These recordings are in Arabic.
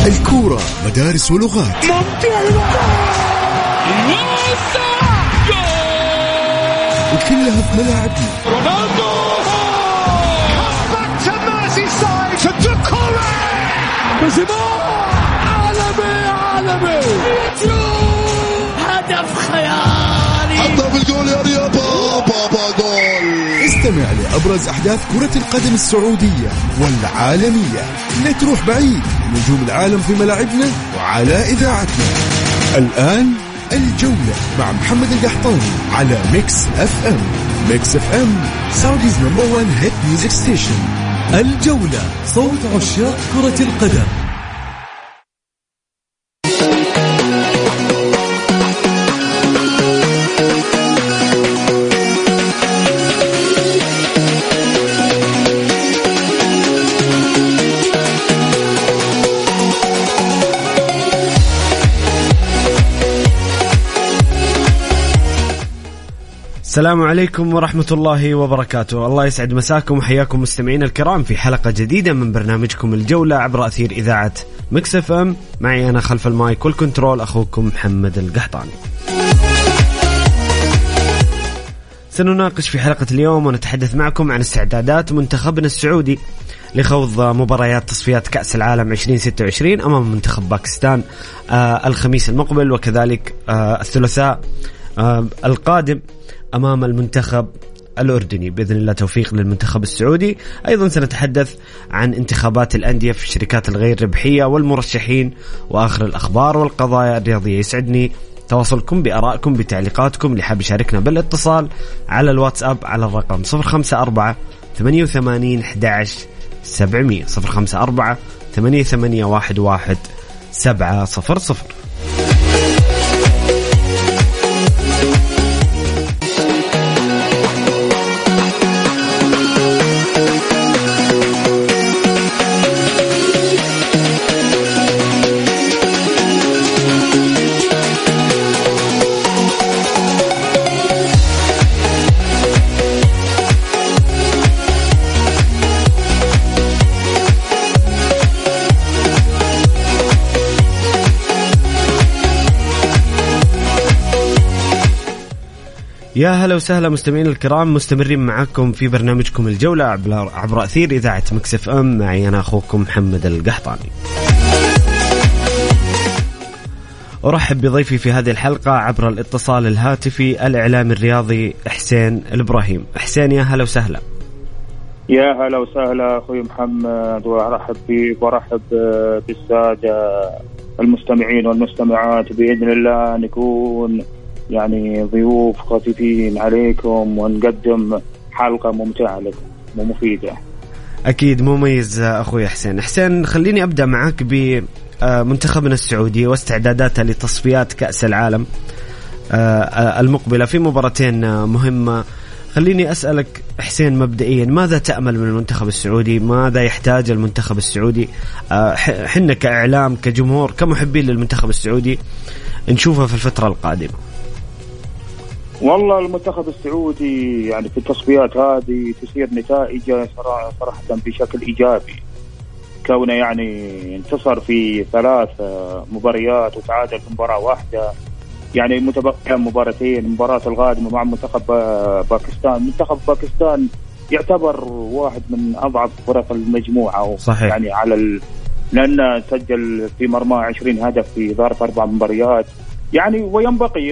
الكورة مدارس ولغات. وكلها في ملاعبنا. رونالدو عالمي هدف خيالي. حطها في الجول يا رياض. بابا جول. استمع لأبرز أحداث كرة القدم السعودية والعالمية. لا تروح بعيد، نجوم العالم في ملاعبنا وعلى إذاعتنا. الآن الجولة مع محمد القحطاني على ميكس اف ام. ميكس اف ام سعوديز نمبر 1 هيت ميوزك ستيشن. الجولة، صوت عشاق كرة القدم. السلام عليكم ورحمة الله وبركاته. الله يسعد مساكم وحياكم مستمعين الكرام في حلقة جديدة من برنامجكم الجولة عبر أثير إذاعة ميكس اف ام. معي أنا خلف المايك والكنترول أخوكم محمد القحطاني. سنناقش في حلقة اليوم ونتحدث معكم عن استعدادات منتخبنا السعودي لخوض مباريات تصفيات كأس العالم 2026 أمام منتخب باكستان الخميس المقبل، وكذلك الثلاثاء القادم أمام المنتخب الأردني بإذن الله. توفيق للمنتخب السعودي. أيضا سنتحدث عن انتخابات الأندية في الشركات الغير ربحية والمرشحين وآخر الأخبار والقضايا الرياضية. يسعدني تواصلكم بآرائكم بتعليقاتكم. اللي حاب يشاركنا بالاتصال على الواتساب على الرقم 054 88 11 700 054 88 11 700. يا هلا وسهلا مستمعين الكرام، مستمرين معكم في برنامجكم الجولة عبر أثير إذاعة ميكس اف ام. معي أنا أخوكم محمد القحطاني. أرحب بضيفي في هذه الحلقة عبر الاتصال الهاتفي الإعلامي الرياضي حسين الإبراهيم. حسين يا هلا وسهلا. يا هلا وسهلا أخوي محمد، وأرحب بك وأرحب بالسادة المستمعين والمستمعات. بإذن الله نكون يعني ضيوف خفيفين عليكم ونقدم حلقة ممتعة لكم ومفيدة. أكيد مميز أخوي حسين. حسين خليني أبدأ معك بمنتخبنا السعودي واستعداداته لتصفيات كأس العالم المقبلة في مباراتين مهمة. خليني أسألك حسين مبدئيا، ماذا تأمل من المنتخب السعودي؟ ماذا يحتاج المنتخب السعودي؟ حنا كإعلام كجمهور كمحبين للمنتخب السعودي نشوفه في الفترة القادمة. والله المنتخب السعودي يعني في التصفيات هذه تسير نتائجه صراحة بشكل إيجابي، كونه يعني انتصر في 3 مباريات وتعادل في مباراة واحدة. يعني متبقية مباراتين، المباراة القادمة مع منتخب باكستان. منتخب باكستان يعتبر واحد من أضعف فرق المجموعة. صحيح. يعني لأنه سجل في مرمى 20 هدف في ظرف 4 مباريات. يعني وينبغي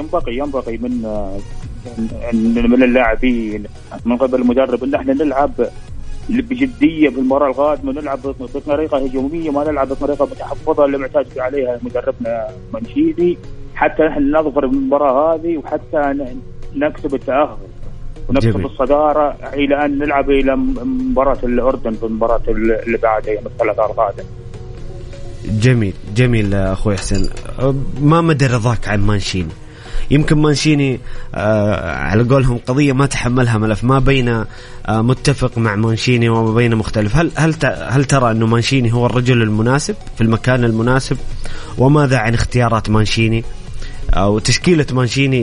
من اللاعبين من قبل المدرب ان احنا نلعب بجديه في المباراه القادمه، نلعب بطريقه هجوميه، ما نلعب بطريقه متحفظه اللي معتاد عليها مدربنا منشيدي، حتى نحن نظفر بالمباراه هذه وحتى نكسب التاهل ونكسب الصداره الى ان نلعب الى مباراه الاردن في المباراه اللي بعدها يوم الثلاثاء القادم. جميل أخوي حسين. ما مدى رضاك عن مانشيني؟ يمكن مانشيني على قولهم قضية ما تحملها ملف، ما بين متفق مع مانشيني وما بين مختلف. هل ترى أنه مانشيني هو الرجل المناسب في المكان المناسب؟ وماذا عن اختيارات مانشيني أو تشكيلة مانشيني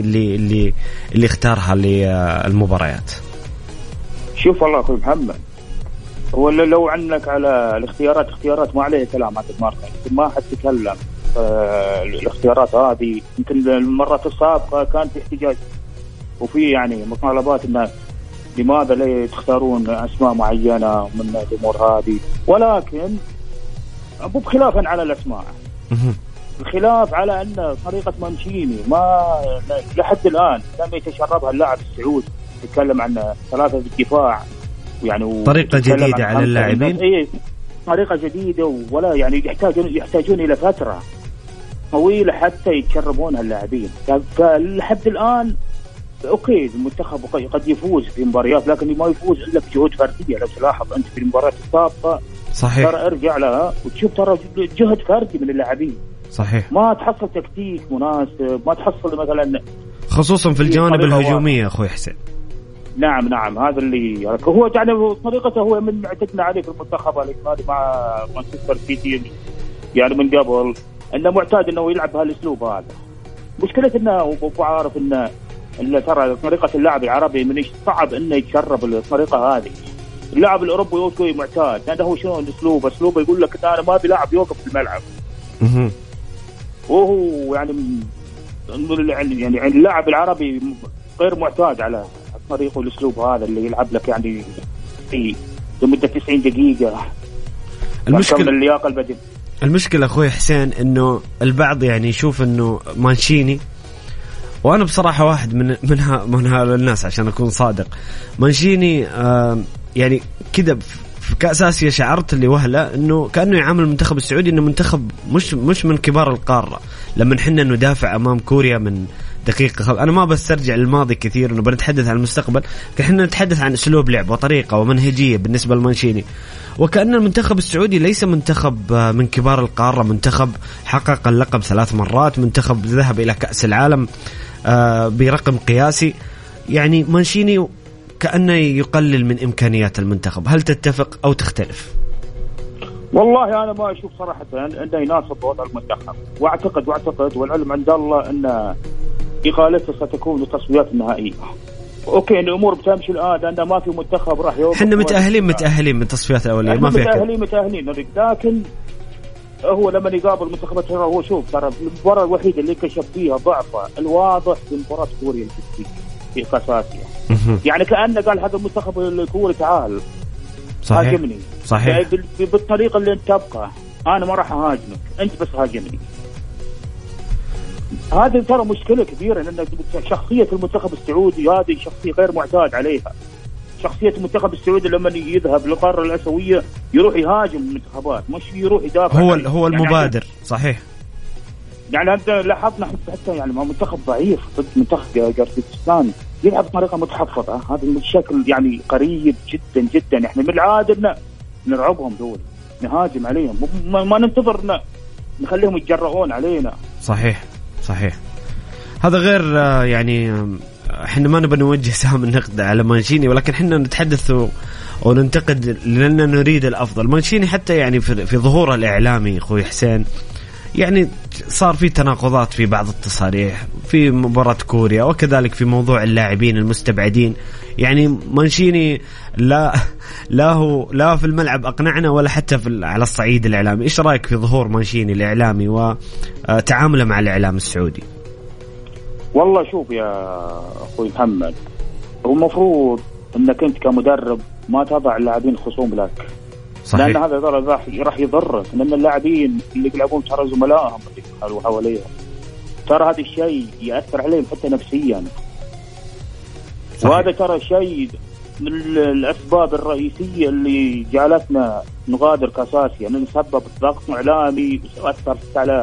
اللي اختارها للمباريات؟ شوف والله أخوي محمد، ولا لو عنك على الاختيارات ما عليه كلام عن الماركة، ما حد تكلم. الاختيارات هذه يمكن المرات السابقة كان في احتجاج وفي يعني مطالبات إن لماذا لا تختارون أسماء معينة من الأمور هذه، ولكن مو بخلافا على الأسماء، الخلاف على أن طريقة مانشيني ما لحد الآن لم يتشربها اللاعب السعودي. يتكلم عن 3 في الدفاع يعني طريقة جديدة على اللاعبين. إيه طريقة جديدة، ولا يعني يحتاجون إلى فترة طويلة حتى يتشربونها اللاعبين. فلحد الآن أوكي المنتخب قد يفوز في مباريات، لكن ما يفوز إلا بجهود فردية. لو تلاحظ أنت في المباريات السابقة صحيح ترى ارجع لها وتشوف ترى جهد فردي من اللاعبين. صحيح ما تحصل تكتيك مناسب، ما تحصل مثلا خصوصا في الجوانب الهجومية أخوي حسين. نعم هذا اللي هو يعني طريقته، هو من معتدنا عليه في المنتخب الإجمالي مع مانشستر سيتي يعني من قبل، انه معتاد انه يلعب بهالاسلوب هذا. مشكلة انه وابو عارف انه ترى طريقة اللاعب العربي من صعب انه يتشرب الطريقة هذه. اللاعب الاوروبي هو معتاد، لانه هو شنو اسلوبه يقول لك انا ما بيلاعب يوقف في الملعب. وهو يعني اللاعب العربي غير معتاد على الطريقة والاسلوب هذا اللي يلعب لك يعني في لمدة 90 دقيقة. المشكلة أخوي حسين إنه البعض يعني يشوف إنه مانشيني، وأنا بصراحة واحد من هؤلاء الناس عشان أكون صادق. مانشيني يعني كده في كأس آسيا شعرت اللي وهلة إنه كأنه يعامل المنتخب السعودي إنه منتخب مش من كبار القارة. لما نحن ندافع أمام كوريا من دقيقة أنا ما بسترجع للماضي كثير، إنه بنتحدث عن المستقبل. نحن نتحدث عن أسلوب لعب وطريقة ومنهجية بالنسبة لمانشيني. وكأن المنتخب السعودي ليس منتخب من كبار القارة، منتخب حقق اللقب 3 مرات، منتخب ذهب إلى كأس العالم برقم قياسي. يعني مانشيني كأنه يقلل من إمكانيات المنتخب. هل تتفق أو تختلف؟ والله أنا ما أشوف صراحة أنه يناسب وضع المنتخب، وأعتقد والعلم عند الله أن إقالته ستكون للتصفيات النهائية. اوكي الامور بتمشي الان لان ما في منتخب راح يوقف. احنا متاهلين من التصفيات الاوليه، ما فيها متاهلين لكن هو لما يقابل منتخبات هو شوف ترى المباراه الوحيده اللي كشف فيها ضعفه الواضح في مباراه كوريا في كاس اسيا. يعني كانه قال هذا المنتخب الكوري تعال هاجمني. صحيح بالطريقه اللي انت تبقى، انا ما راح اهاجمك، انت بس هاجمني. هذه ترى مشكلة كبيرة، لأن شخصية المنتخب السعودي هذه شخصية غير معتاد عليها. شخصية المنتخب السعودي لما يذهب للقارة الآسيوية يروح يهاجم المنتخبات، مش يروح يدافع. هو المبادر. صحيح. يعني هذا لاحظنا حتى يعني مع منتخب ضعيف ضد منتخب قرقيزستان يلعب بطريقة متحفظة. هذا الشكل يعني قريب جدا جدا. احنا من العادة نرعبهم دول، نهاجم عليهم، ما ننتظر نخليهم يتجرؤون علينا. صحيح. هذا غير يعني احنا ما نبغى نوجه سهم النقد على مانشيني، ولكن احنا نتحدث وننتقد لأننا نريد الأفضل. مانشيني حتى يعني في ظهوره الإعلامي أخوي حسين يعني صار في تناقضات في بعض التصاريح في مباراة كوريا، وكذلك في موضوع اللاعبين المستبعدين. يعني مانشيني لا في الملعب أقنعنا ولا حتى على الصعيد الإعلامي. إيش رأيك في ظهور مانشيني الإعلامي وتعامله مع الإعلام السعودي؟ والله شوف يا أخوي محمد، هو المفروض أنك أنت كمدرب ما تضع اللاعبين خصوم لك. صحيح. لأن هذا راح يضرك، لأن اللاعبين اللي يلعبون ترى زملائهم اللي حواليهم، ترى هذا الشيء يأثر عليهم حتى نفسيا. صحيح. وهذا ترى شيء من الأسباب الرئيسية اللي جعلتنا نغادر كأس آسيا، أنه سبب ضغط إعلامي وأثر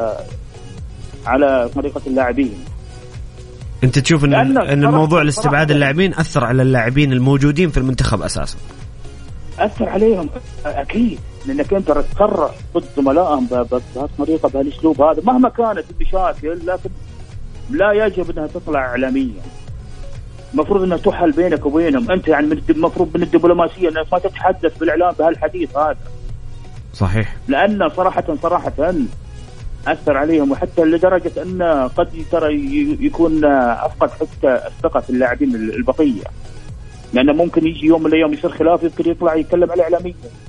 على طريقة اللاعبين. أنت تشوف أن الموضوع الاستبعاد اللاعبين أثر على اللاعبين الموجودين في المنتخب أساسا؟ أثر عليهم أكيد، لأنك أنت تصرح ضد زملائهم بهالطريقة بهالأسلوب هذا مهما كانت المشاكل، لكن لا يجب أنها تطلع إعلاميا. المفروض أنها تحل بينك وبينهم. أنت يعني المفروض من الدبلوماسية أنك ما تتحدث بالإعلام بهالحديث هذا. صحيح. لأن صراحة أثر عليهم، وحتى لدرجة أن قد ترى يكون أفقد حتى الثقة في اللاعبين البقية، لأنه ممكن يجي يوم من الأيام يصير خلاف يمكن يطلع يتكلم على إعلاميا.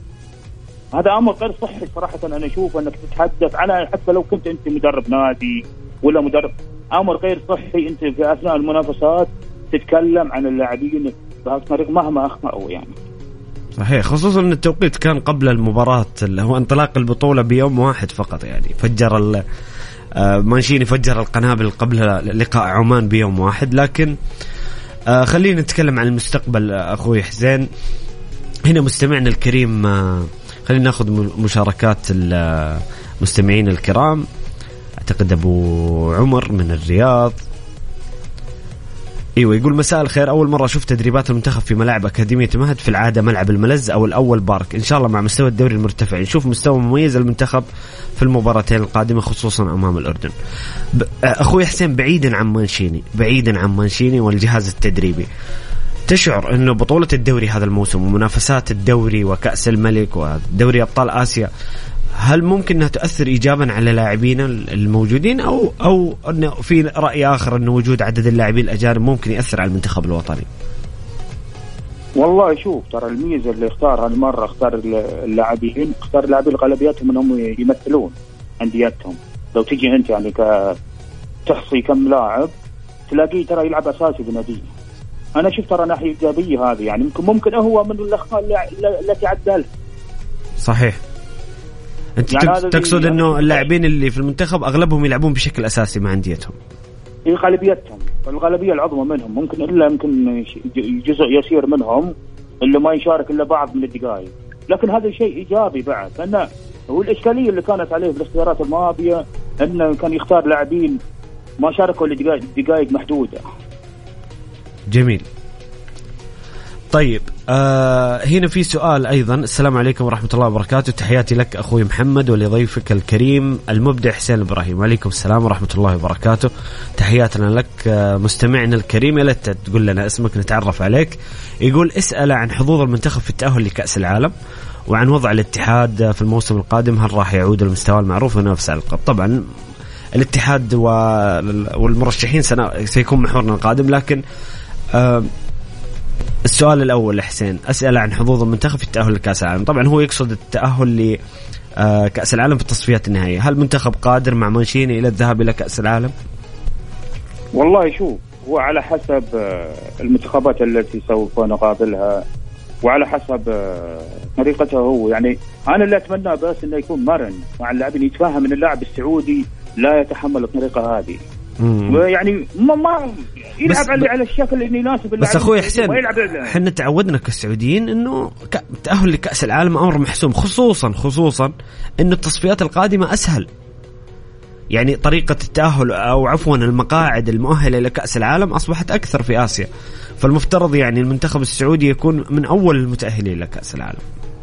هذا أمر غير صحي صراحة. أنا أشوف أنك تتحدث عنها حتى لو كنت أنت مدرب نادي ولا مدرب، أمر غير صحي أنت في أثناء المنافسات تتكلم عن اللاعبين بهذه الطريقة مهما أخطأوا يعني. صحيح، خصوصا أن التوقيت كان قبل المباراة اللي هو انطلاق البطولة بيوم واحد فقط يعني. فجر مانشيني فجر القنابل قبل لقاء عمان بيوم واحد. لكن خلينا نتكلم عن المستقبل أخوي حسين. هنا مستمعنا الكريم، خلينا ناخذ مشاركات المستمعين الكرام. أعتقد أبو عمر من الرياض، ايوه، يقول مساء الخير، اول مره اشوف تدريبات المنتخب في ملاعب اكاديميه مهد، في العاده ملعب الملز او الاول بارك. ان شاء الله مع مستوى الدوري المرتفع نشوف مستوى مميز المنتخب في المباراتين القادمه خصوصا امام الاردن. اخوي حسين، بعيدا عن مانشيني والجهاز التدريبي، تشعر انه بطوله الدوري هذا الموسم ومنافسات الدوري وكأس الملك ودوري ابطال اسيا هل ممكن انها تؤثر ايجابا على لاعبين الموجودين او انه في راي اخر انه وجود عدد اللاعبين الاجانب ممكن ياثر على المنتخب الوطني؟ والله شوف، ترى الميزه اللي اختار هالمره اختار اللاعبين غالبيتهم انهم يمثلون انديتهم. لو تجي انت يعني تحصي كم لاعب تلاقيه ترى يلعب اساسي بناديه. انا شفت ترى ناحيه ايجابيه هذه يعني. ممكن هو من الاخطاء التي عدلها. صحيح. انت يعني تقصد انه اللاعبين اللي في المنتخب اغلبهم يلعبون بشكل اساسي مع انديتهم؟ اي غالبيتهم، الغالبيه العظمى منهم، ممكن يمكن جزء يسير منهم اللي ما يشارك الا بعض من الدقائق. لكن هذا شيء ايجابي بعد، لان هو الاشكاليه اللي كانت عليه في الاختيارات الماضيه انه كان يختار لاعبين ما شاركوا الا دقائق محدوده. جميل. طيب هنا في سؤال أيضا. السلام عليكم ورحمة الله وبركاته، تحياتي لك أخوي محمد ولضيفك الكريم المبدع حسين إبراهيم. وعليكم السلام ورحمة الله وبركاته، تحياتنا لك مستمعنا الكريم. يا ليت تقول لنا اسمك نتعرف عليك. يقول اسأل عن حظوظ المنتخب في التأهل لكأس العالم وعن وضع الاتحاد في الموسم القادم، هل راح يعود المستوى المعروف ونفس القب؟ طبعا الاتحاد والمرشحين سيكون محورنا القادم. لكن السؤال الأول حسين، أسأل عن حظوظ المنتخب في التأهل لكأس العالم. طبعا هو يقصد التأهل لكأس العالم في التصفيات النهائية. هل المنتخب قادر مع مانشيني إلى الذهاب إلى كأس العالم؟ والله شوف، هو على حسب المنتخبات التي سوف نقابلها وعلى حسب طريقته هو. يعني أنا اللي أتمنى بس إنه يكون مرن مع اللاعبين، يتفهم من اللاعب السعودي لا يتحمل الطريقة هذه. يعني ما يلعب على الشكل اللي يناسب اللاعب. بس أخوي حسين، احنا تعودنا كالسعوديين إنه التأهل لكأس العالم أمر محسوم، خصوصا إنه التصفيات القادمة أسهل. يعني طريقة التأهل أو عفوا المقاعد المؤهلة لكأس العالم أصبحت أكثر في آسيا، فالمفترض يعني المنتخب السعودي يكون من أول المتأهلين لكأس العالم.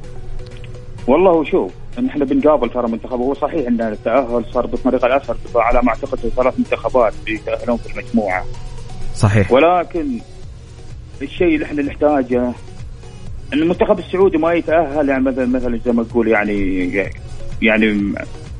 والله شوف، نحن بنقابل ترى منتخب، هو صحيح ان التأهل صار بالطريقة الأسهل، على ما أعتقد 3 منتخبات بيتأهلون في المجموعة. صحيح. ولكن الشيء اللي احنا نحتاجه ان المنتخب السعودي ما يتأهل يعني مثلا زي ما تقول يعني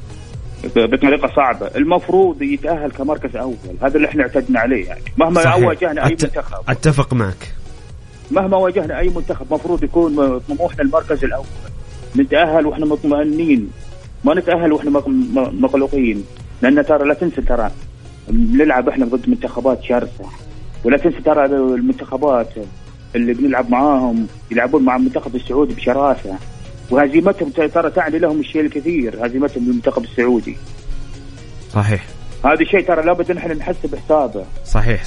بطريقة صعبة. المفروض يتأهل كمركز أول، هذا اللي احنا اعتدنا عليه. يعني مهما واجهنا أي منتخب، أتفق معك، مهما واجهنا أي منتخب مفروض يكون طموحنا المركز الأول، نتأهل وإحنا مطمئنين، ما نتأهل وإحنا مقلقين. لأن ترى لا تنسى، ترى نلعب إحنا ضد منتخبات شرسة، ولا تنسى ترى المنتخبات اللي بنلعب معاهم يلعبون مع المنتخب السعودي بشراسة، وهزيمتهم ترى تعني لهم الشيء الكثير، هزيمتهم للمنتخب السعودي. صحيح. هذا الشيء ترى لابد نحن نحسب حسابه. صحيح.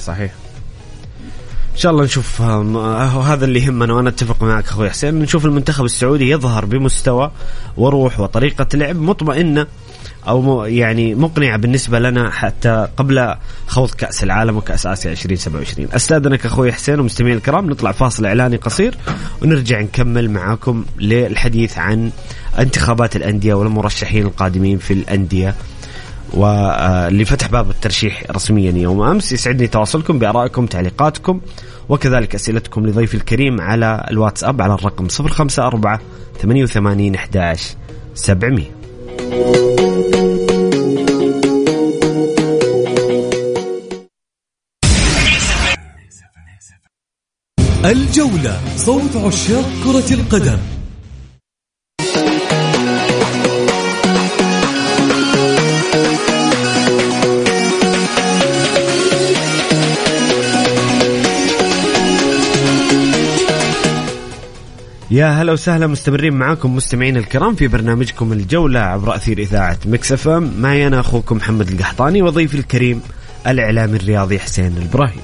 إن شاء الله نشوف هذا اللي يهمنا، وأنا أتفق معك أخوي حسين، نشوف المنتخب السعودي يظهر بمستوى وروح وطريقة لعب مطمئنة أو يعني مقنعة بالنسبة لنا حتى قبل خوض كأس العالم وكأس آسيا 2027. أستاذنك أخوي حسين ومستمعين الكرام، نطلع فاصل إعلاني قصير ونرجع نكمل معاكم للحديث عن انتخابات الأندية والمرشحين القادمين في الأندية واللي فتح باب الترشيح رسميا يوم أمس. يسعدني تواصلكم بآرائكم تعليقاتكم وكذلك أسئلتكم لضيف الكريم على الواتساب على الرقم 054 88 11 700. الجولة، صوت عشاق كرة القدم. يا هلا وسهلا، مستمرين معاكم مستمعين الكرام في برنامجكم الجولة عبر أثير إذاعة ميكس اف ام. معي أنا أخوكم محمد القحطاني وضيفي الكريم الإعلامي الرياضي حسين البراهيم.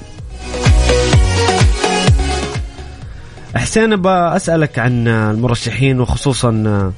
حسين بأسألك عن المرشحين وخصوصا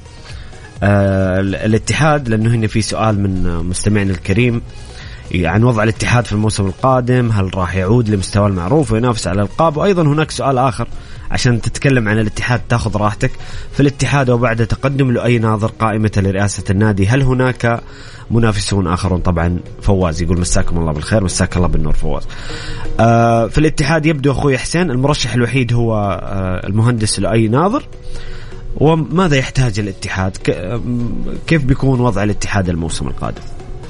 الاتحاد، لأنه هنا في سؤال من مستمعنا الكريم عن وضع الاتحاد في الموسم القادم، هل راح يعود لمستوى المعروف وينافس على الألقاب؟ وأيضا هناك سؤال آخر عشان تتكلم عن الاتحاد تاخذ راحتك في الاتحاد وبعد تقدم لؤي ناظر قائمة لرئاسة النادي، هل هناك منافسون آخرون؟ طبعا فواز يقول مساكم الله بالخير. مساك الله بالنور فواز. في الاتحاد يبدو أخوي حسين المرشح الوحيد هو المهندس لؤي ناظر. وماذا يحتاج الاتحاد؟ كيف بيكون وضع الاتحاد الموسم القادم؟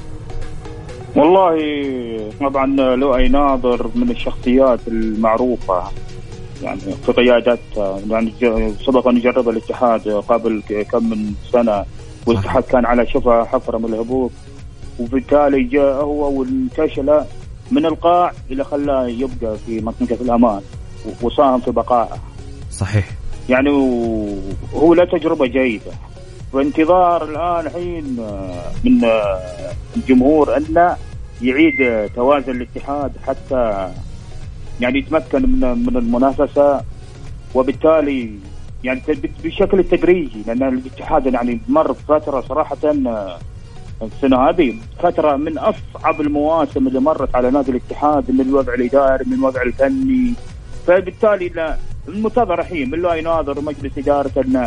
والله طبعا لؤي ناظر من الشخصيات المعروفة يعني في قيادتها، يعني سبق أن يجرب الاتحاد قبل كم من سنة والاتحاد كان على شفا حفرة من الهبوط، وبالتالي جاء هو وانتشل من القاع إلى خلاه يبقى في منطقة الأمان وساهم في بقائه. صحيح. يعني هو له تجربة جيدة، وانتظار الآن حين من الجمهور أن يعيد توازن الاتحاد حتى يعني يتمكن من المنافسة، وبالتالي يعني بشكل تدريجي، لأن الاتحاد يعني مر فترة صراحة السنة هذه فترة من أصعب المواسم اللي مرت على نادي الاتحاد من الوضع الإداري من الوضع الفني، فبالتالي المنتظر الحين من لؤي ناظر ومجلس إدارة أن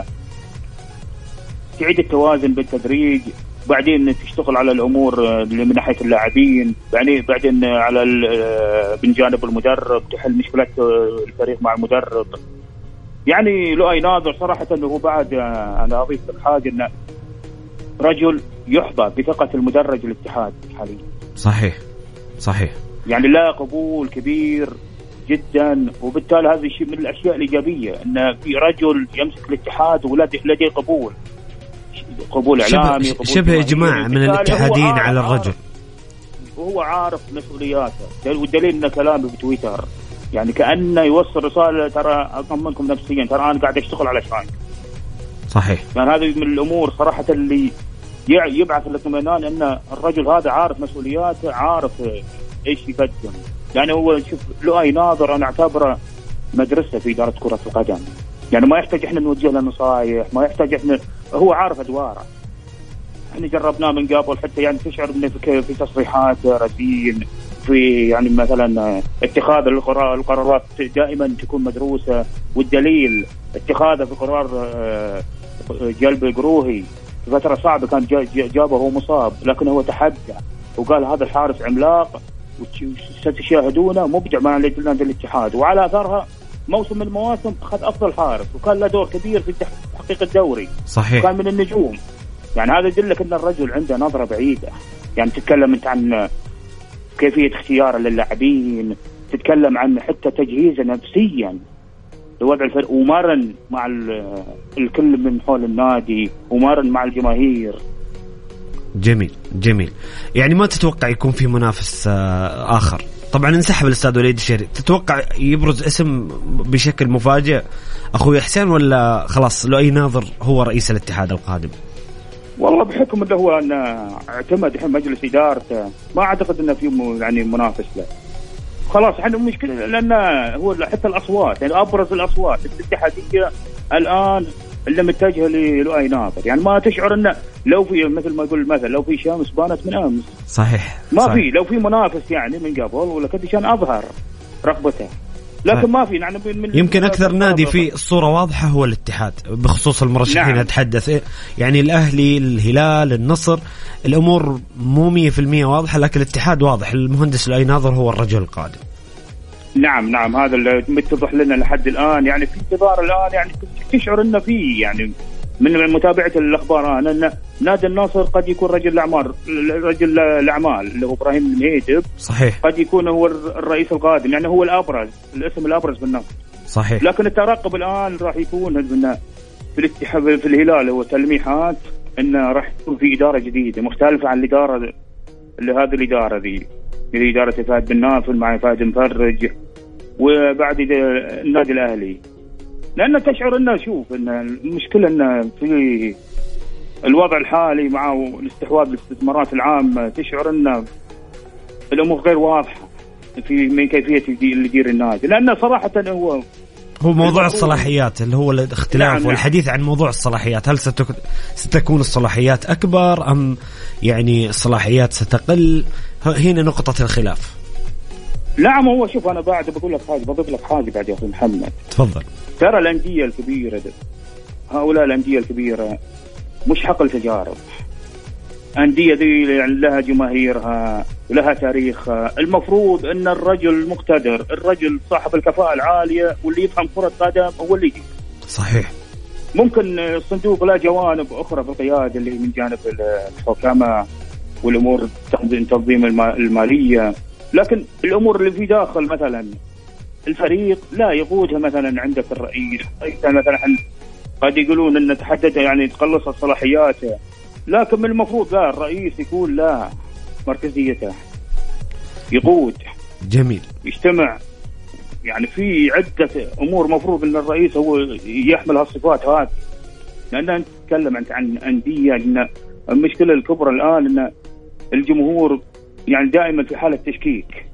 تعيد التوازن بالتدريج، بعدين تشتغل على الأمور اللي من ناحية اللاعبين، يعني بعدين على من جانب المدرب تحل مشكلة الفريق مع المدرب. يعني لؤي ناظر صراحة أنه بعد أنا أضيف لك حاجة أنه رجل يحظى بثقة المدرج الاتحاد حاليا. صحيح صحيح. يعني لا قبول كبير جدا، وبالتالي هذا الشيء من الأشياء الإيجابية أن في رجل يمسك الاتحاد ولديه قبول إعلامي، شبه إجماع من الاتحادين على الرجل، وهو عارف مسؤولياته. والدليل أن كلامه بتويتر يعني كأنه يوصل رسالة ترى أطمنكم نفسيا، ترى أنا قاعد أشتغل على شيء. صحيح. يعني هذه من الأمور صراحة اللي يبعث الاطمئنان أن الرجل هذا عارف مسؤولياته، عارف إيش يقدم. يعني هو شوف لؤي ناظر أنا أعتبره مدرسة في إدارة كرة القدم، يعني ما يحتاج إحنا نوجه له نصائح، ما يحتاج إحنا، هو عارف أدواره. إحنا جربناه من قبل حتى يعني تشعر إنه في تصريحات رزين، في يعني مثلا اتخاذ القرارات دائما تكون مدروسة، والدليل اتخاذه في قرار جلب القروهي في فترة صعبة كان جابه هو مصاب، لكن هو تحدى وقال هذا الحارس عملاق وستشاهدونه مبدع مع نادي الاتحاد، وعلى أثرها موسم من المواسم أخذ أفضل حارس وكان له دور كبير في تحقيق الدوري. صحيح. كان من النجوم. يعني هذا يدلك أن الرجل عنده نظرة بعيدة. يعني تتكلم أنت عن كيفية اختياره للاعبين، تتكلم عن حتى تجهيزه نفسيا لوضع الفريق، ومرن مع الكل من حول النادي، ومرن مع الجماهير. جميل جميل. يعني ما تتوقع يكون في منافس آخر؟ طبعا انسحب الأستاذ وليد الشهري، تتوقع يبرز اسم بشكل مفاجئ أخوي حسين، ولا خلاص لؤي ناظر هو رئيس الاتحاد القادم؟ والله بحكم انه هو أن اعتمد الحين مجلس ادارته، ما اعتقد انه في يعني منافس له. خلاص احنا مشكله، لان هو حتى الاصوات يعني ابرز الاصوات الاتحاديه الان اللي متجهه للؤي ناظر. يعني ما تشعر انه لو في مثل ما يقول المثل لو في شمس بانت من امس. صحيح. ما صحيح. في لو في منافس يعني من قبل ولا كنت كان اظهر رغبته، لكن ما في. يعني يمكن أكثر نادي في الصورة واضحة هو الاتحاد بخصوص المرشحين. نعم. أتحدث يعني الأهلي، الهلال، النصر، الأمور مو 100% واضحة، لكن الاتحاد واضح. المهندس لؤي ناظر هو الرجل القادم. نعم هذا اللي متضح لنا لحد الآن. يعني في انتظار الآن، يعني تشعر إنه في يعني من متابعة الأخبار أن نادي النصر قد يكون رجل الأعمال اللي هو إبراهيم المهيدب. صحيح. قد يكون هو الرئيس القادم، يعني هو الأبرز، الاسم الأبرز بالنصر. صحيح. لكن الترقب الآن راح يكون في الاتحاد في الهلال هو تلميحات إنه راح يكون في إدارة جديدة مختلفة عن الإدارة اللي هذه الإدارة ذي، اللي إدارة فهد بن نافل مع فهد مفرج، وبعد النادي الأهلي. لأن تشعر أنه شوف أن المشكلة أن في الوضع الحالي مع الاستحواذ بالاستثمارات العامة تشعر أن الأمور غير واضحة من كيفية اللي يدير النادي. لأن صراحة هو موضوع الصلاحيات اللي هو الاختلاف. نعم. والحديث عن موضوع الصلاحيات، هل ستكون الصلاحيات أكبر أم يعني الصلاحيات ستقل؟ هنا نقطة الخلاف. نعم هو شوف أنا بعد بقول لك حاجة، بضيف لك حاجة بعد يا أخي محمد. تفضل. ترى الأندية الكبيرة هؤلاء الأندية الكبيرة مش حقل تجارب. أندية دي يعني لها جماهيرها ولها تاريخها. المفروض أن الرجل المقتدر، الرجل صاحب الكفاءة العالية واللي يفهم كرة قدم هو اللي يجي. صحيح. ممكن الصندوق له جوانب أخرى في القيادة اللي من جانب الحكامة والأمور تنظيم المالية، لكن الأمور اللي في داخل مثلا الفريق لا يقودها. مثلا عندك الرئيس مثلا قد يقولون أن تحدد يعني تقلص صلاحياته، لكن من المفروض لا الرئيس يكون لا مركزيته، يقود. جميل. يجتمع يعني في عدة أمور مفروض أن الرئيس هو يحمل هالصفات هذه. لأن نتكلم عن أندية أن المشكلة الكبرى الآن أن الجمهور يعني دائما في حالة تشكيك.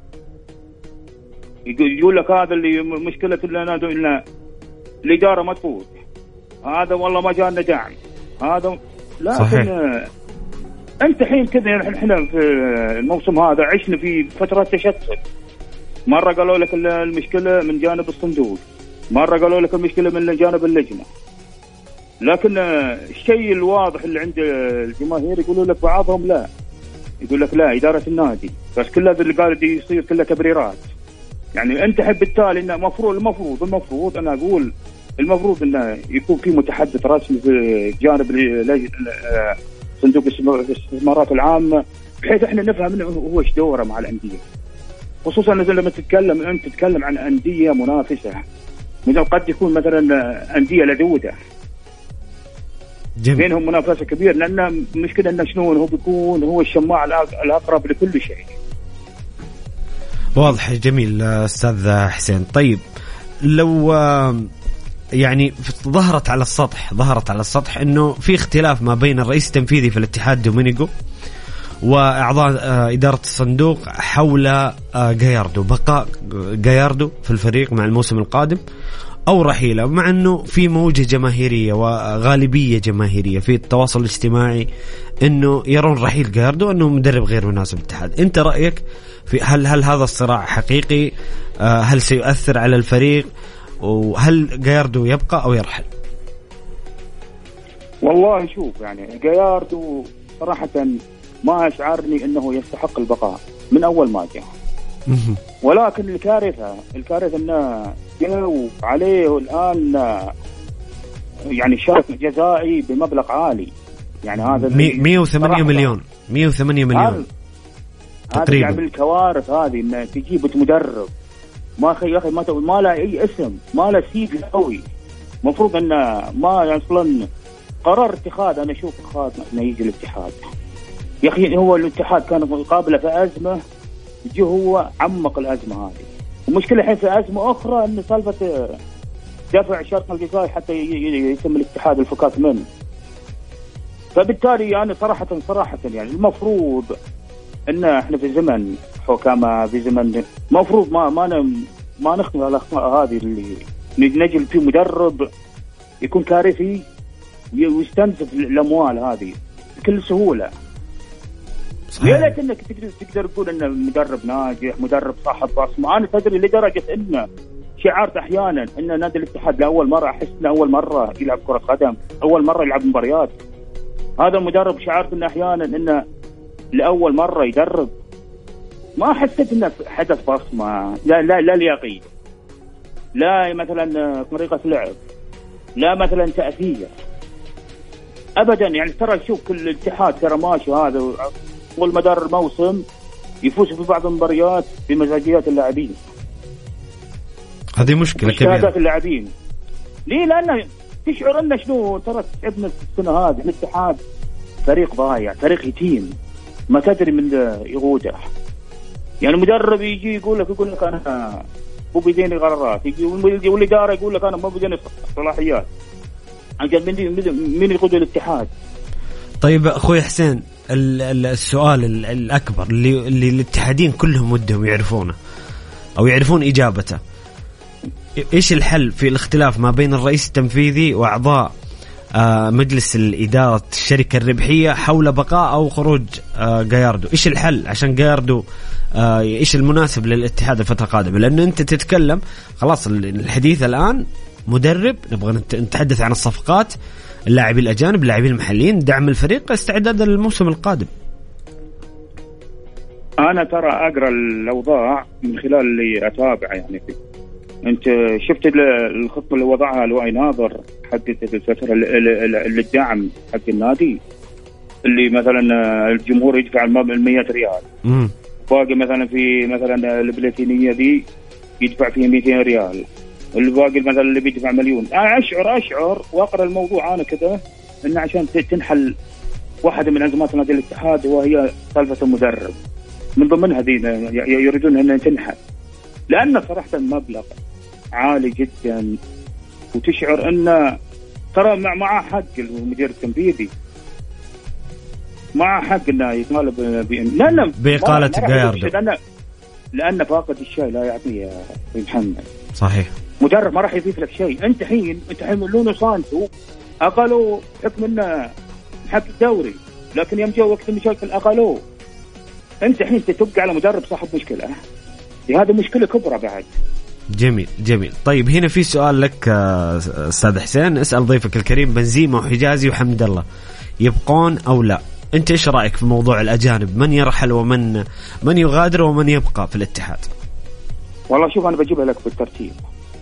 يقول لك هذا اللي مشكلة إن الإدارة ما تفوت، هذا والله ما جانا داعم، هذا لا. أنت حين كذا إحنا في الموسم هذا عشنا في فترة تشتت. مرة قالوا لك المشكلة من جانب الصندوق، مرة قالوا لك المشكلة من جانب اللجنة، لكن الشيء الواضح اللي عند الجماهير يقولوا لك بعضهم لا، يقول لك لا إدارة النادي بس كل هذا اللي قاعد يصير كله تبريرات. يعني أنت حب بالتالي إنه المفروض أنا أقول المفروض إنه يكون في متحدث رسمي في جانب صندوق الاستثمارات العامة، بحيث إحنا نفهم إنه هو إيش دوره مع الأندية، خصوصا لما تتكلم عن أندية منافسة. قد يكون مثلا أندية لدودة بينهم منافسة كبيرة، لأن مشكلة إنه شنو هو بيكون هو الشماع الأقرب لكل شيء. واضح. جميل أستاذ حسين. طيب لو يعني ظهرت على السطح إنه في اختلاف ما بين الرئيس التنفيذي في الاتحاد دومينيغو وأعضاء إدارة الصندوق حول جاياردو، بقاء جاياردو في الفريق مع الموسم القادم أو رحيله، مع أنه في موجة جماهيرية وغالبية جماهيرية في التواصل الاجتماعي أنه يرون رحيل جاياردو أنه مدرب غير مناسب للاتحاد. أنت رأيك في هل هذا الصراع حقيقي؟ هل سيؤثر على الفريق؟ وهل جاياردو يبقى أو يرحل؟ والله شوف يعني جاياردو صراحة ما أشعرني أنه يستحق البقاء من أول ما جاء، ولكن الكارثة أنه جاءوا عليه الآن يعني شرط جزائي بمبلغ عالي. يعني هذا 108 مليون تقريبا. هذا الكوارث هذه إن تجيب مدرب ما يا أخي ما له أي اسم، ما له سيف قوي. مفروض أنه ما أصلا قرار اتخاذ. أنا أشوف إنه يجي الاتحاد يا أخي، هو الاتحاد كان قابله في أزمة، يجي هو عمق الأزمة هذه. ومشكلة الحين في أزمة أخرى إن سالفة دفع شرط الجزائي حتى يتم الاتحاد الفكاك منه. فبالتالي أنا صراحة يعني المفروض إن إحنا في زمن حكامة، في زمن مفروض ما نخطئ الأخطاء هذه اللي نجل في مدرب يكون كارثي ويستنزف الأموال هذه بكل سهولة. يا ليت انك تقدر تقول انه مدرب ناجح، مدرب صاحب بصمه. انا تدري لدرجه انه شعرت احيانا ان نادي الاتحاد لاول مره احس انه اول مره يلعب كره قدم، اول مره يلعب مباريات. هذا المدرب شعرت انه احيانا انه لاول مره يدرب. ما حسيت انه حدث بصمه، لا لياقيه، لا مثلا طريقه لعب، لا مثلا تاثير ابدا. يعني ترى شوف كل الاتحاد ترى ماشي هذا والمدار الموسم يفوز في بعض المباريات بمزاجيات اللاعبين. هذه مشكلة كبيرة. مشاهدات اللاعبين ليه؟ لأن تشعر أن شنو ترى تعبنا السنة هذه الاتحاد فريق ضايع، فريق يتيم، ما تدري من يغوده. يعني مدرب يجي يقول لك أنا مو بيديني قرارات، واللي دار يقول لك انا ما بيديني صلاحيات. عشان من يقود الاتحاد. طيب اخوي حسين، السؤال الاكبر اللي الاتحادين كلهم ودهم يعرفونه او يعرفون اجابته، ايش الحل في الاختلاف ما بين الرئيس التنفيذي واعضاء مجلس الإدارة الشركة الربحية حول بقاء أو خروج جاياردو؟ إيش الحل عشان جاياردو إيش المناسب للاتحاد الفترة القادمة؟ لأن أنت تتكلم خلاص الحديث الآن مدرب، نبغى نتحدث عن الصفقات، اللاعبين الأجانب، اللاعبين المحليين، دعم الفريق، استعداد للموسم القادم. أنا ترى أقرأ الأوضاع من خلال اللي أتابع يعني فيه. أنت شفت الخطة اللي وضعها لؤي ناظر حقت الفترة للدعم حق النادي، اللي مثلا الجمهور يدفع 100 ريال، باقي مثلا في مثلا البلاتينية دي يدفع فيه 200 ريال، الباقي مثلا اللي بيدفع مليون. أشعر وأقرأ الموضوع أنا كذا إن عشان تنحل واحدة من أزمات نادي الاتحاد وهي سالفة المدرب، من ضمنها دي يريدون أن تنحل، لأن صراحة المبلغ عالي جدا، وتشعر أن ترى مع حق المدير التنفيذي، مع حق أنه يطالب بإقالة جاياردو، لأن فاقد الشيء لا يعطيه يا محمد. صحيح، مدرب ما راح يضيف لك شيء. أنت حين لونو سانتو أقلوا حكم أنه حق الدوري، لكن يوم جاء وقت المشاكل أقلوه. أنت حين تبقى على مدرب صاحب مشكلة، هذا مشكلة كبرى بعد. جميل. طيب هنا في سؤال لك أستاذ حسين، اسأل ضيفك الكريم، بنزيما وحجازي وحمد الله يبقون أو لا؟ أنت إيش رأيك في موضوع الأجانب؟ من يرحل ومن يغادر ومن يبقى في الاتحاد؟ والله شوف، أنا بجيبها لك بالترتيب.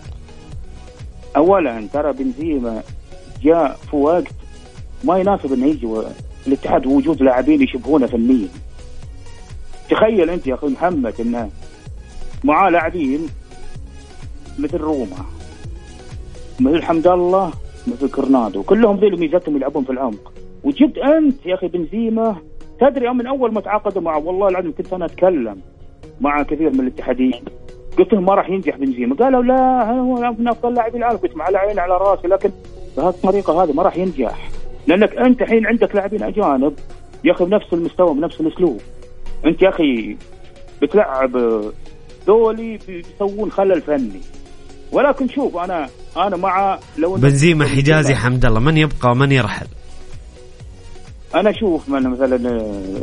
أولا ترى بنزيما جاء في وقت ما يناسب أنه يجي الاتحاد وجود لاعبين يشبهونه فنيا. تخيل أنت يا أخي محمد أنه معاه لاعبين مثل روما، مثل حمد الله، مثل كرنادو، كلهم ذي ميزاتهم يلعبون في العمق، وجبت أنت يا أخي بنزيما. تدري من أول ما تعاقدوا معه والله العظيم كنت أنا أتكلم مع كثير من الاتحاديين، قلت لهم ما راح ينجح بنزيما، قالوا لا هو من أفضل لاعبي العالم، قلت على عيني على راسي، لكن بهذه الطريقة هذه ما راح ينجح، لأنك أنت حين عندك لاعبين أجانب يا أخي بنفس المستوى بنفس الأسلوب. أنت يا أخي بتلعب دولي بيسوون خلل فني. ولكن شوف أنا مع لو بنزيما، حجازي، حمد الله، من يبقى ومن يرحل؟ أنا شوف من مثلا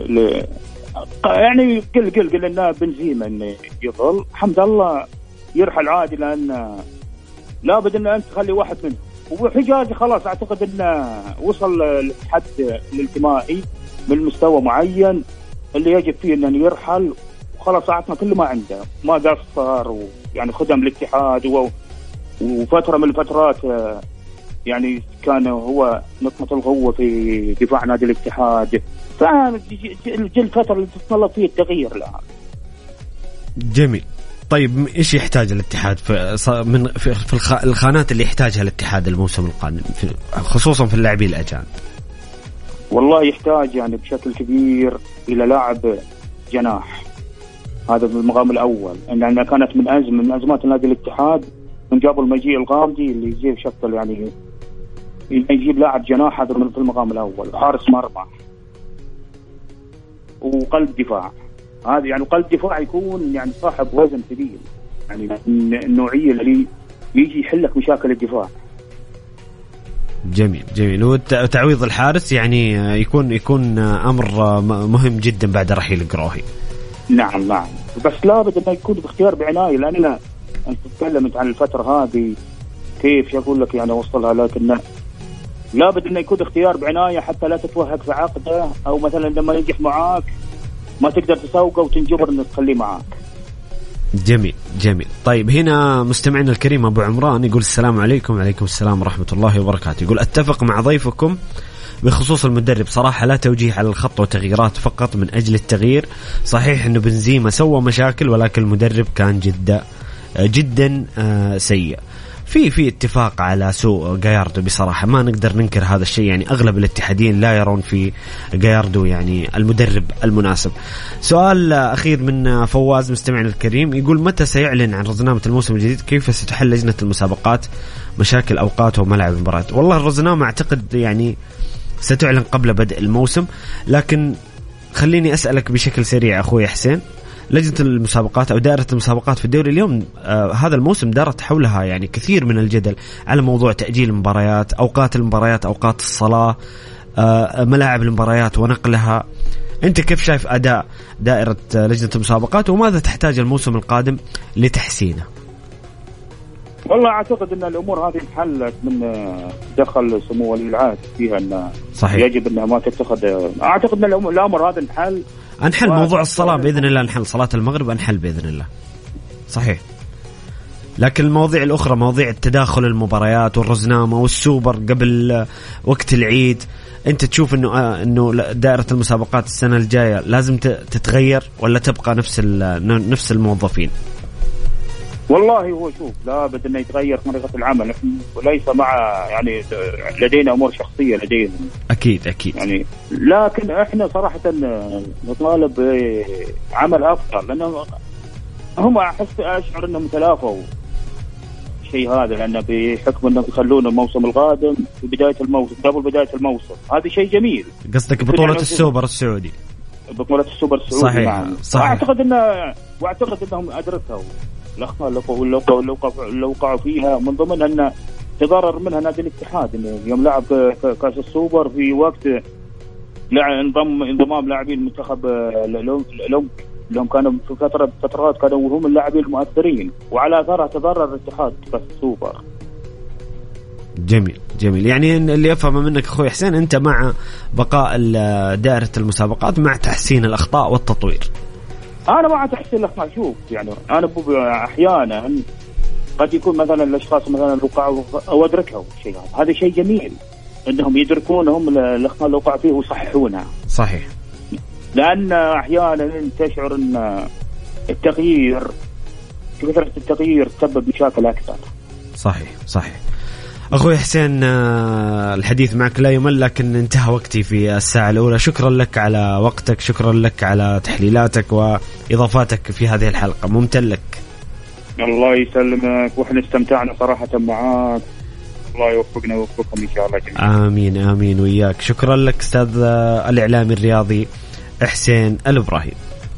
يعني قل إن بنزيما إنه يظل، حمد الله يرحل عادي، لأن لابد إن أنت تخلي واحد منهم. وحجازي خلاص أعتقد إنه وصل لحد الانتمائي من مستوى معين اللي يجب فيه إنه يرحل، وخلاص أعطنا كل ما عنده، ما قصر ويعني خدم الاتحاد وفترة من الفترات يعني كان هو نقطة القوة في دفاع نادي الاتحاد، فجل فترة اللي تتطلب فيه التغيير لها. جميل. طيب ايش يحتاج الاتحاد في الخانات اللي يحتاجها الاتحاد الموسم القادم خصوصا في اللاعبين الاجانب؟ والله يحتاج يعني بشكل كبير الى لاعب جناح، هذا بالمقام الاول، انها كانت من ازمات نادي الاتحاد من جابوا المجيء الغامدي اللي يجيب شكل يعني يجيب لاعب جناح، هذا في المقام الاول، حارس مرمى وقلب دفاع. هذا يعني قلب دفاع يكون يعني صاحب وزن ثقيل، يعني النوعية اللي يجي يحلك مشاكل الدفاع. جميل. وتعويض الحارس يعني يكون أمر مهم جدا بعد رحيل قروهي. نعم، بس لابد أنه يكون باختيار بعناية، لأننا أنت تتكلمت عن الفترة هذه كيف يقول لك يعني وصلها، لكن لابد أنه يكون اختيار بعناية حتى لا تتوهق في عقده، أو مثلا لما ينجح معاك ما تقدر تسوقه وتنجبر انك تخليه معاك. جميل. طيب هنا مستمعنا الكريم ابو عمران يقول السلام عليكم. وعليكم السلام ورحمة الله وبركاته. يقول اتفق مع ضيفكم بخصوص المدرب، صراحة لا توجيه على الخط وتغييرات فقط من اجل التغيير. صحيح انه بنزيما سوى مشاكل، ولكن المدرب كان جدا سيء. في اتفاق على سوء جاياردو بصراحة، ما نقدر ننكر هذا الشيء. يعني أغلب الاتحادين لا يرون في جاياردو يعني المدرب المناسب. سؤال أخير من فواز مستمعنا الكريم، يقول متى سيعلن عن رزنامة الموسم الجديد؟ كيف ستحل لجنة المسابقات مشاكل أوقات وملعب المباريات؟ والله الرزنامة أعتقد يعني ستعلن قبل بدء الموسم، لكن خليني أسألك بشكل سريع أخوي حسين، لجنة المسابقات أو دائرة المسابقات في الدوري اليوم هذا الموسم دارت حولها يعني كثير من الجدل على موضوع تأجيل المباريات، أوقات المباريات، أوقات الصلاة، ملاعب المباريات ونقلها. أنت كيف شايف أداء دائرة لجنة المسابقات وماذا تحتاج الموسم القادم لتحسينه؟ والله أعتقد أن الأمور هذه انحلت من دخل سمو ولي العهد فيها، أن صحيح. يجب أنها ما تتخذ. أعتقد أن الأمر هذا انحل موضوع الصلاة بإذن الله، انحل صلاة المغرب انحل بإذن الله. صحيح. لكن المواضيع الأخرى، مواضيع التداخل المباريات والرزنامة والسوبر قبل وقت العيد، أنت تشوف إنه دائرة المسابقات السنة الجاية لازم تتغير ولا تبقى نفس الموظفين؟ والله هو شوف، لابد أن يتغير طريقة العمل، وليس مع يعني لدينا أمور شخصية لديهم أكيد يعني، لكن إحنا صراحة نطالب بعمل أفضل، لأنه هم أشعر أنهم تلافوا شيء هذا، لأنه بحكم أنهم يخلون الموسم القادم في بداية الموسم قبل بداية الموسم. هذا شيء جميل. قصدك بطولة السوبر السعودي؟ بطولة السوبر السعودي. صحيح. نعم. صحيح. وأعتقد أنهم أدركوا الأخطاء اللي وقعوا فيها، من ضمن أن تضرر منها نادي الاتحاد إنه يوم لعب كأس السوبر في وقت انضمام لاعبين المنتخب لهم كانوا في فترات كانوا هم اللاعبين المؤثرين، وعلى أثرها تضرر الاتحاد كأس السوبر. جميل. يعني اللي أفهم منك أخوي حسين أنت مع بقاء دائرة المسابقات مع تحسين الأخطاء والتطوير. أنا ما تحسين الأخطاء. شوف يعني أنا أحيانا قد يكون مثلا الأشخاص مثلا وقعوا أو أدركوا شيء، هذا شيء جميل أنهم يدركون هم الأخطاء اللي وقعوا فيه ويصححونها. صحيح. لأن أحيانا تشعر أن التغيير، كثرة التغيير تسبب مشاكل أكثر. صحيح. أخوي حسين الحديث معك لا يمل، لكن انتهى وقتي في الساعة الأولى. شكرا لك على وقتك، شكرا لك على تحليلاتك وإضافاتك في هذه الحلقة، ممتن لك. الله يسلمك، وإحنا استمتعنا صراحة معاك. الله يوفقنا ويوفقكم إن شاء الله جميعا. آمين وإياك. شكرا لك أستاذ الإعلامي الرياضي حسين الإبراهيم.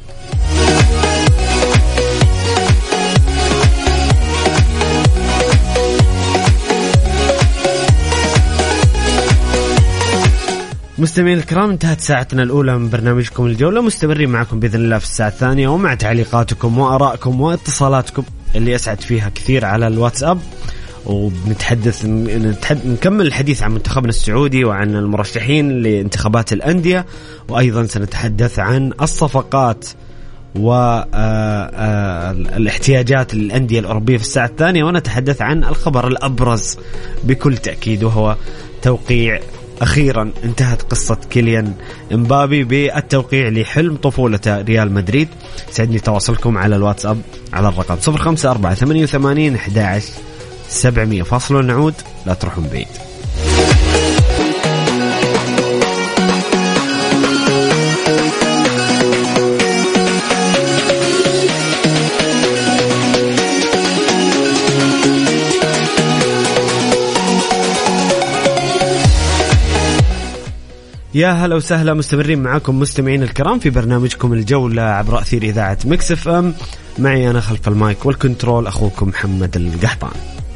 مستمعين الكرام، انتهت ساعتنا الأولى من برنامجكم الجولة. مستمرين معكم بإذن الله في الساعة الثانية، ومع تعليقاتكم وآرائكم واتصالاتكم اللي أسعد فيها كثير على الواتساب. وبنتحدث نكمل الحديث عن منتخبنا السعودي وعن المرشحين لانتخابات الأندية، وأيضا سنتحدث عن الصفقات والاحتياجات للأندية الأوروبية في الساعة الثانية، ونتحدث عن الخبر الأبرز بكل تأكيد، وهو توقيع أخيرا انتهت قصة كيليان امبابي بالتوقيع لحلم طفولته ريال مدريد. سعدني تواصلكم على الواتساب على الرقم 0548811700. فاصل نعود، لا تروحون بعيد. يا هلا وسهلا، مستمرين معكم مستمعين الكرام في برنامجكم الجولة عبر أثير إذاعة ميكس اف ام. معي أنا خلف المايك والكنترول أخوكم محمد القحطان.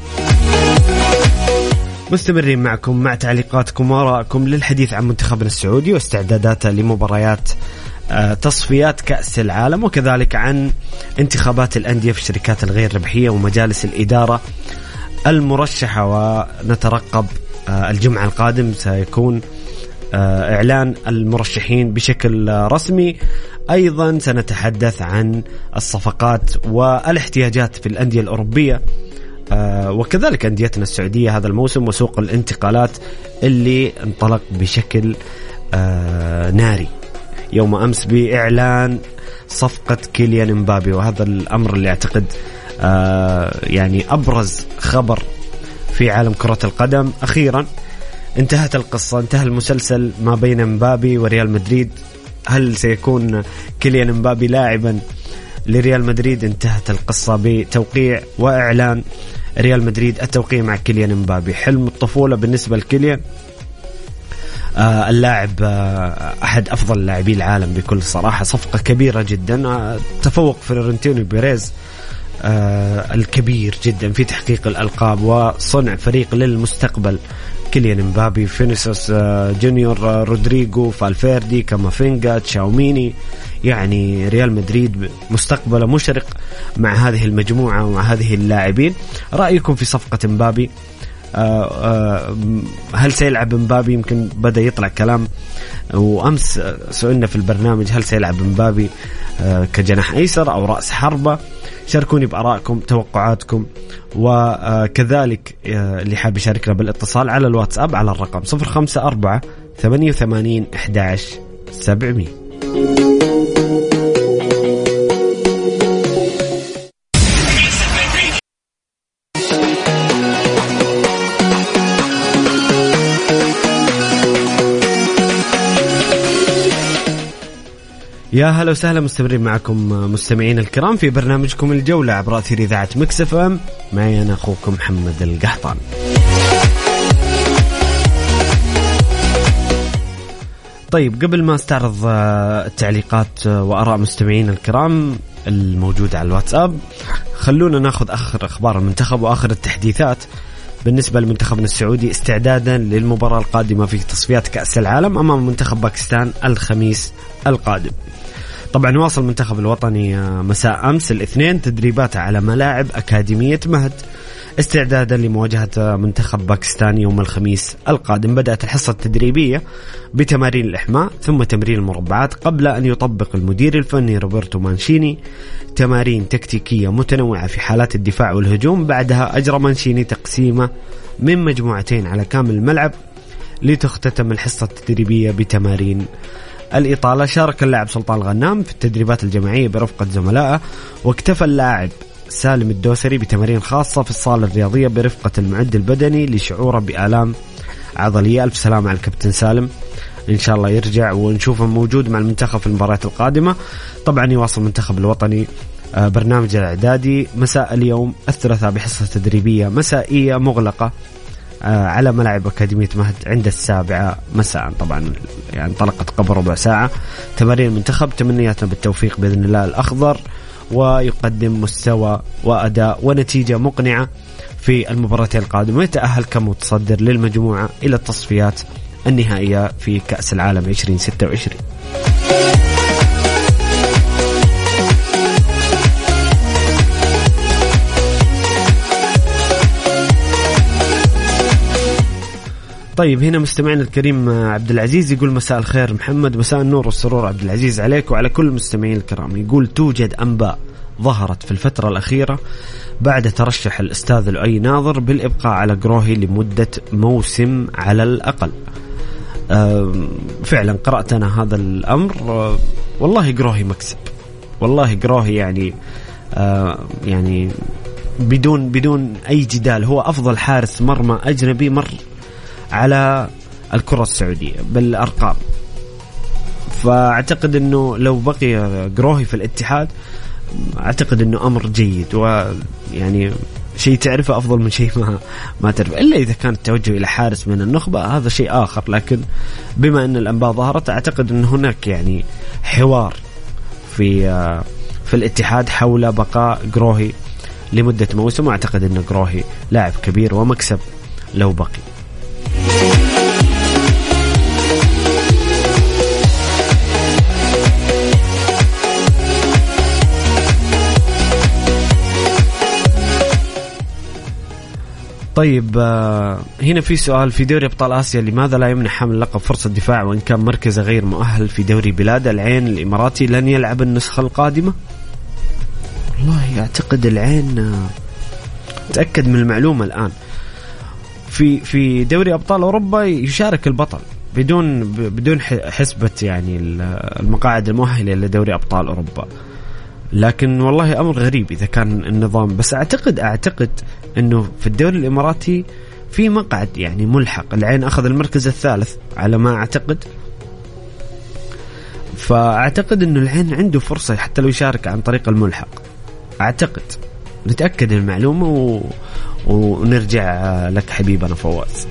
مستمرين معكم مع تعليقاتكم وآرائكم للحديث عن منتخبنا السعودي واستعداداته لمباريات تصفيات كأس العالم، وكذلك عن انتخابات الأندية في الشركات الغير ربحية ومجالس الإدارة المرشحة. ونترقب الجمعة القادم سيكون إعلان المرشحين بشكل رسمي. أيضا سنتحدث عن الصفقات والاحتياجات في الأندية الأوروبية، وكذلك أنديتنا السعودية هذا الموسم، وسوق الانتقالات اللي انطلق بشكل ناري يوم أمس بإعلان صفقة كيليان امبابي. وهذا الأمر اللي أعتقد يعني أبرز خبر في عالم كرة القدم. أخيرا انتهت القصة، انتهى المسلسل ما بين مبابي وريال مدريد. هل سيكون كيليان مبابي لاعبا لريال مدريد؟ انتهت القصة بتوقيع وإعلان ريال مدريد التوقيع مع كيليان مبابي. حلم الطفولة بالنسبة لكيليان، اللاعب أحد أفضل لاعبي العالم بكل صراحة، صفقة كبيرة جدا. تفوق فلورنتينو بيريز الكبير جدا في تحقيق الألقاب وصنع فريق للمستقبل. كيليان مبابي، فينيسيوس جونيور، رودريغو، فالفيردي، كامافينجا، تشاوميني، يعني ريال مدريد مستقبله مشرق مع هذه المجموعة ومع هذه اللاعبين. رأيكم في صفقة مبابي؟ هل سيلعب مبابي؟ يمكن بدأ يطلع كلام، وأمس سئلنا في البرنامج هل سيلعب مبابي كجناح أيسر أو رأس حربة؟ شاركوني بآرائكم، توقعاتكم، وكذلك اللي حاب يشاركنا بالاتصال على الواتساب على الرقم 054 88 11 700. يا هلا وسهلا، مستمرين معكم مستمعين الكرام في برنامجكم الجولة عبر أثير إذاعة ميكس اف ام. معي أنا أخوكم محمد القحطان. طيب، قبل ما استعرض التعليقات وآراء مستمعين الكرام الموجودة على الواتساب، خلونا ناخذ آخر أخبار المنتخب وآخر التحديثات بالنسبة لمنتخبنا السعودي استعدادا للمباراة القادمة في تصفيات كأس العالم أمام منتخب باكستان الخميس القادم. طبعا واصل المنتخب الوطني مساء أمس الاثنين تدريبات على ملاعب أكاديمية مهد استعدادا لمواجهة منتخب باكستان يوم الخميس القادم. بدأت الحصة التدريبية بتمارين الإحماء ثم تمرين المربعات، قبل أن يطبق المدير الفني روبرتو مانشيني تمارين تكتيكية متنوعة في حالات الدفاع والهجوم. بعدها أجرى مانشيني تقسيمة من مجموعتين على كامل الملعب لتختتم الحصة التدريبية بتمارين الإطالة. شارك اللاعب سلطان الغنام في التدريبات الجماعية برفقة زملائه، واكتفى اللاعب سالم الدوسري بتمارين خاصة في الصالة الرياضية برفقة المعد البدني لشعوره بآلام عضلية. ألف سلامة على الكابتن سالم، إن شاء الله يرجع ونشوفه موجود مع المنتخب في المباريات القادمة. طبعا يواصل المنتخب الوطني برنامج الإعدادي مساء اليوم الثلاثاء بحصة تدريبية مسائية مغلقة على ملاعب أكاديمية مهد عند 7 مساء. طبعا يعني انطلقت قبل ربع ساعة تمارين المنتخب. تمنياتنا بالتوفيق بإذن الله الأخضر، ويقدم مستوى وأداء ونتيجة مقنعة في المباراتين القادمة، ويتأهل كمتصدر للمجموعة إلى التصفيات النهائية في كأس العالم 2026. طيب، هنا مستمعنا الكريم عبد العزيز يقول مساء الخير محمد، مساء النور والسرور عبد العزيز عليك وعلى كل المستمعين الكرام. يقول توجد أنباء ظهرت في الفترة الأخيرة بعد ترشح الأستاذ لؤي ناظر بالإبقاء على قروهي لمدة موسم على الأقل. فعلا قرأت أنا هذا الأمر. والله قروهي مكسب، والله قروهي يعني بدون أي جدال هو أفضل حارس مرمى أجنبي مر على الكرة السعودية بالأرقام. فأعتقد أنه لو بقي قروهي في الاتحاد أعتقد أنه أمر جيد، ويعني شيء تعرفه أفضل من شيء ما تعرفه، إلا إذا كان التوجه إلى حارس من النخبة هذا شيء آخر. لكن بما أن الأنباء ظهرت أعتقد أن هناك يعني حوار في الاتحاد حول بقاء قروهي لمدة موسم، وأعتقد أن قروهي لاعب كبير ومكسب لو بقي. طيب، هنا في سؤال في دوري أبطال آسيا، لماذا لا يمنح حامل اللقب فرصة دفاع وإن كان مركزه غير مؤهل في دوري بلاد؟ العين الإماراتي لن يلعب النسخة القادمة. والله أعتقد العين تأكد من المعلومة الآن في دوري أبطال أوروبا يشارك البطل بدون حسبة يعني المقاعد المؤهلة لدوري أبطال أوروبا. لكن والله أمر غريب إذا كان النظام، بس أعتقد أنه في الدوري الإماراتي في مقعد يعني ملحق. العين أخذ المركز الثالث على ما أعتقد، فأعتقد أنه العين عنده فرصة حتى لو يشارك عن طريق الملحق. أعتقد نتأكد المعلومة ونرجع لك حبيبنا فواز.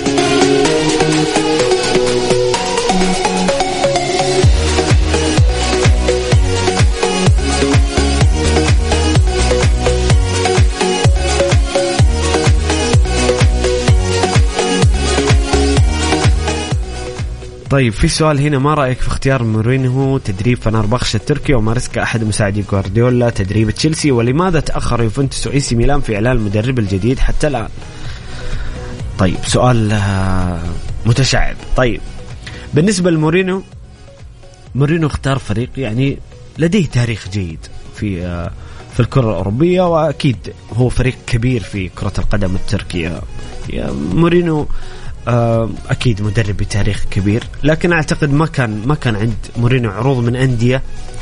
طيب في سؤال هنا، ما رأيك في اختيار مورينيو تدريب فنربخش التركي ومارسكا أحد مساعدي غوارديولا تدريب تشيلسي، ولماذا تأخر يوفنتوس وإي سي ميلان في إعلان المدرب الجديد حتى الآن؟ طيب سؤال متشعب. طيب بالنسبة لمورينيو، مورينيو اختار فريق يعني لديه تاريخ جيد في الكرة الأوروبية، وأكيد هو فريق كبير في كرة القدم التركية. مورينيو أكيد مدرب بتاريخ كبير، لكن أعتقد ما كان عند مورينيو عروض من أندية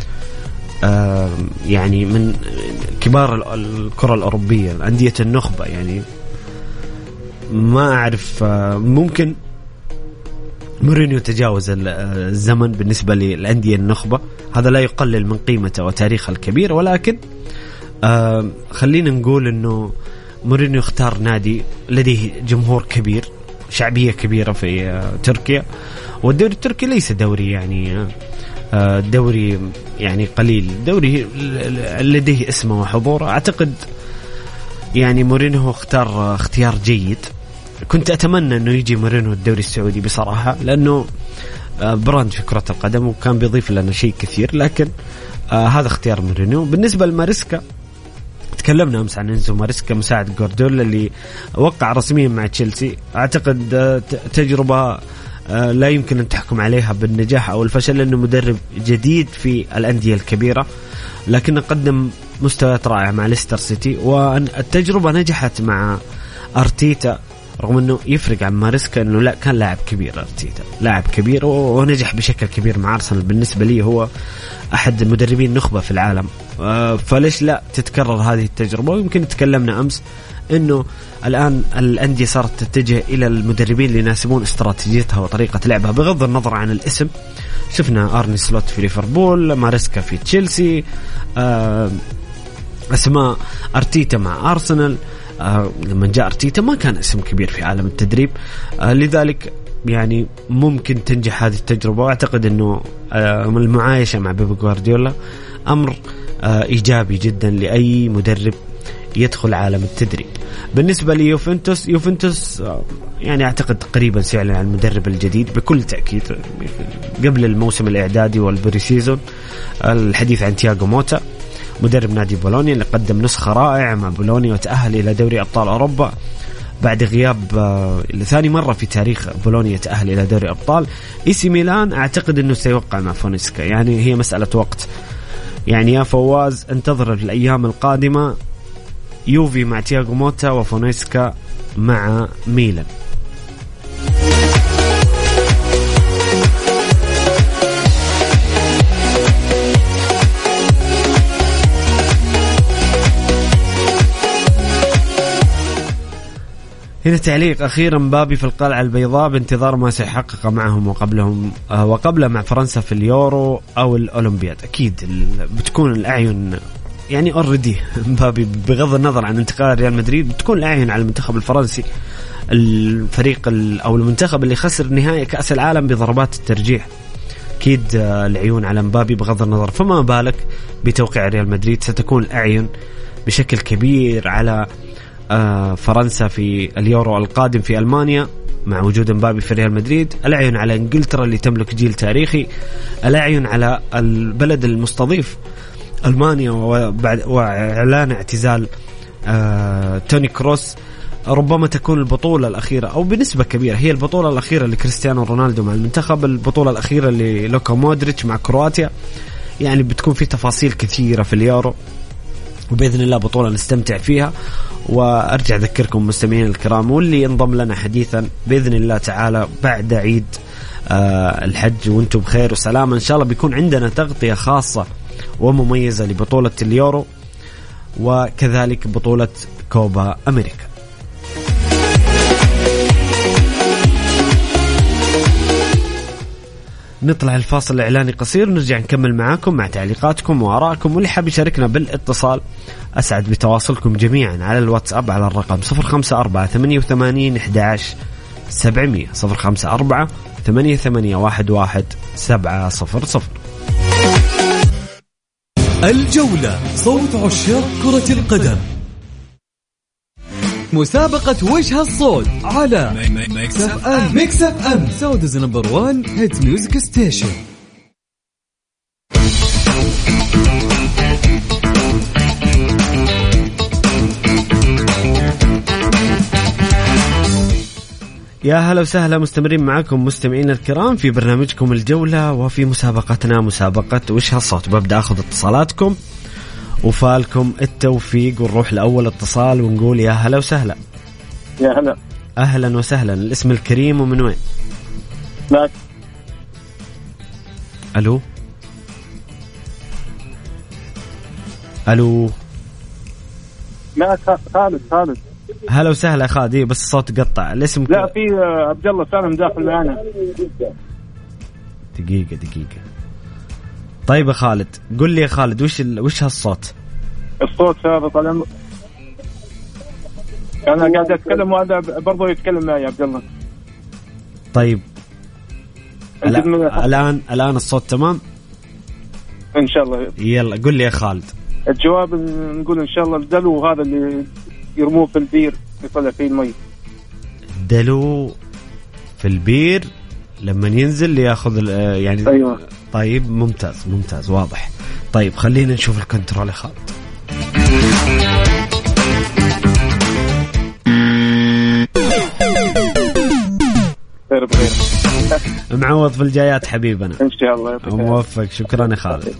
يعني من كبار الكرة الأوروبية، أندية النخبة. يعني ما أعرف، ممكن مورينيو تجاوز الزمن بالنسبة للأندية النخبة، هذا لا يقلل من قيمته وتاريخه الكبير، ولكن خلينا نقول أنه مورينيو اختار نادي لديه جمهور كبير، شعبية كبيرة في تركيا، والدوري التركي ليس دوري يعني دوري يعني قليل، دوري لديه اسمه وحضوره. أعتقد يعني مورينيو اختار اختيار جيد. كنت أتمنى أنه يجي مورينيو الدوري السعودي بصراحة، لأنه براند في كرة القدم وكان بيضيف لنا شيء كثير، لكن هذا اختيار مورينيو. بالنسبة لمارسكا، تكلمنا أمس عن إنزو مارسكا مساعد غوارديولا اللي وقع رسميا مع تشيلسي. أعتقد تجربة لا يمكن أن تحكم عليها بالنجاح أو الفشل، لأنه مدرب جديد في الأندية الكبيرة، لكن قدم مستويات رائعة مع ليستر سيتي، والتجربة نجحت مع أرتيتا، رغم أنه يفرق عن مارسكا أنه لا كان لاعب كبير. أرتيتا لاعب كبير ونجح بشكل كبير مع أرسنال، بالنسبة لي هو أحد المدربين النخبة في العالم، فليش لا تتكرر هذه التجربة؟ ويمكن تكلمنا أمس أنه الآن الأندية صارت تتجه إلى المدربين اللي يناسبون استراتيجيتها وطريقة لعبها بغض النظر عن الاسم. شفنا أرني سلوت في ليفربول، مارسكا في تشيلسي، أسماء أرتيتا مع أرسنال. لما جاء أرتيتا ما كان اسم كبير في عالم التدريب، لذلك يعني ممكن تنجح هذه التجربة. وأعتقد أنه المعايشة مع بيب غوارديولا أمر إيجابي جدا لأي مدرب يدخل عالم التدريب. بالنسبة ليوفنتوس يعني أعتقد قريبا سيعلن عن المدرب الجديد بكل تأكيد قبل الموسم الإعدادي والبريسيزون. الحديث عن تياغو موتا، مدرب نادي بولونيا اللي قدم نسخة رائعة مع بولونيا وتأهل إلى دوري أبطال أوروبا بعد غياب لثاني مرة في تاريخ بولونيا تأهل إلى دوري أبطال. إي سي ميلان أعتقد أنه سيوقع مع فونسكا، يعني هي مسألة وقت. يعني يا فواز انتظر الأيام القادمة، يوفي مع تياغو موتا وفونسكا مع ميلان. هنا تعليق أخيرا، مبابي في القلعة البيضاء بانتظار ما سيحقق معهم وقبله مع فرنسا في اليورو أو الأولمبياد. أكيد بتكون الأعين يعني أوريدي مبابي بغض النظر عن انتقال ريال مدريد بتكون الأعين على المنتخب الفرنسي، الفريق أو المنتخب اللي خسر نهائي كأس العالم بضربات الترجيح. أكيد العيون على مبابي بغض النظر، فما بالك بتوقيع ريال مدريد ستكون الأعين بشكل كبير على فرنسا في اليورو القادم في ألمانيا مع وجود مبابي في ريال مدريد. الأعين على إنجلترا اللي تملك جيل تاريخي، الأعين على البلد المستضيف ألمانيا وإعلان اعتزال توني كروس. ربما تكون البطولة الأخيرة أو بنسبة كبيرة هي البطولة الأخيرة لكريستيانو رونالدو مع المنتخب، البطولة الأخيرة للوكا مودريتش مع كرواتيا. يعني بتكون في تفاصيل كثيرة في اليورو، وبإذن الله بطولة نستمتع فيها. وأرجع أذكركم مستمعين الكرام واللي انضم لنا حديثا بإذن الله تعالى بعد عيد الحج وانتم بخير وسلامة إن شاء الله، بيكون عندنا تغطية خاصة ومميزة لبطولة اليورو وكذلك بطولة كوبا أمريكا. نطلع الفاصل الإعلاني قصير ونرجع نكمل معاكم مع تعليقاتكم وآرائكم، واللي حاب يشاركنا بالاتصال أسعد بتواصلكم جميعا على الواتساب على الرقم 0548811700 0548811700. الجولة، صوت عشاق كرة القدم. مسابقة وجه الصوت على ميكس اف ام سعوديز نمبر 1 هيت ميوزك ستيشن. يا هلا وسهلا، مستمرين معكم مستمعينا الكرام في برنامجكم الجولة وفي مسابقتنا مسابقة وش هالصوت. ببدأ أخذ اتصالاتكم وفالكم التوفيق، ونروح لأول اتصال ونقول يا هلا وسهلا. يا هلا. أهلا وسهلا، الاسم الكريم ومن وين؟ معك. ألو ألو. معك خالد. هلا وسهلا خالد، بس الصوت قطع. الاسم لا في عبد الله سالم داخل معنا. دقيقة. طيب يا خالد، قل لي يا خالد وش هالصوت؟ الصوت هذا طالع. أنا قاعد أتكلم وهذا برضو يتكلم معي عبد الله. طيب الآن الصوت تمام إن شاء الله. يلا قل لي يا خالد. الجواب نقول إن شاء الله الدلو هذا اللي يرموه في البير يطلع فيه المي. دلو في البير لما ينزل ياخذ يعني. أيوة. طيب ممتاز واضح. طيب خلينا نشوف الكنترول يا خالد. خير بخير. معوض في الجايات حبيبنا إن شاء الله. موفق. شكرا يا خالد.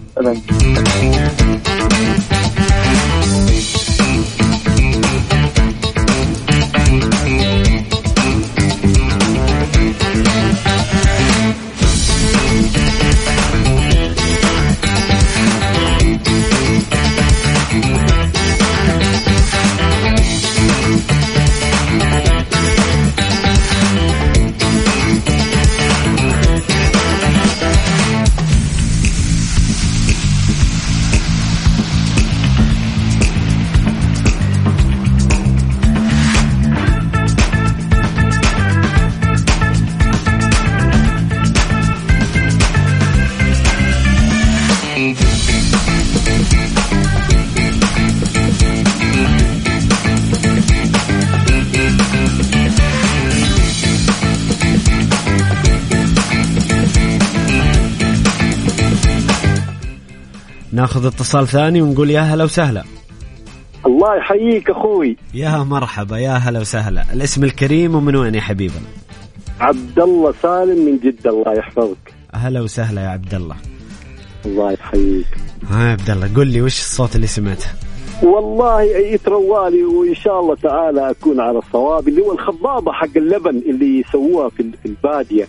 ناخذ اتصال ثاني ونقول يا هلا وسهلا. الله يحييك اخوي. يا مرحبا، يا هلا وسهلا. الاسم الكريم ومن وين يا حبيبنا؟ عبد الله سالم من جدة. الله يحفظك. هلا وسهلا يا عبد الله. الله يحييك. ها يا عبد الله، قل لي وش الصوت اللي سمعته؟ والله يتروالي وان شاء الله تعالى اكون على الصواب، اللي هو الخضابة حق اللبن اللي يسووها في البادية.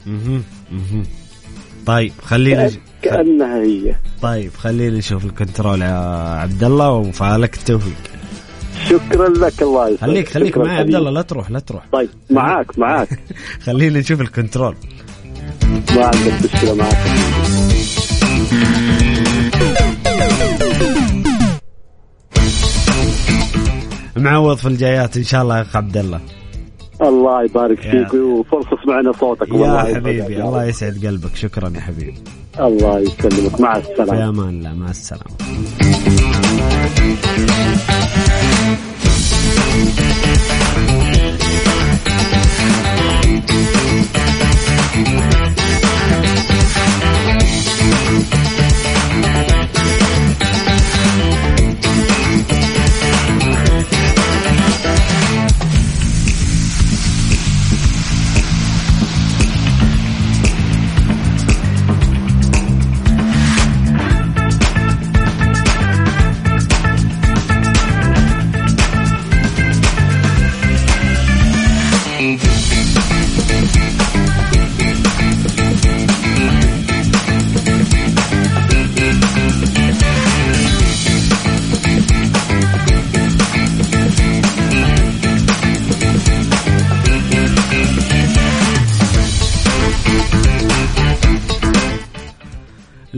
طيب خلينا كأنها هي. طيب خلينا نشوف الكنترول يا عبد الله وفعلك التوفيق. شكرا لك. الله يسعدك. خليك معي عبد الله، لا تروح. طيب معاك. خلينا نشوف الكنترول. ما عندك مشكلة معك. معوض في الجايات ان شاء الله يا اخ عبد الله. الله يبارك فيك وفرصة سمعنا صوتك. يا حبيبي الله يسعد قلبك. شكرا يا حبيبي. الله يسلمك. مع السلامة. يا امان الله. مع السلامة.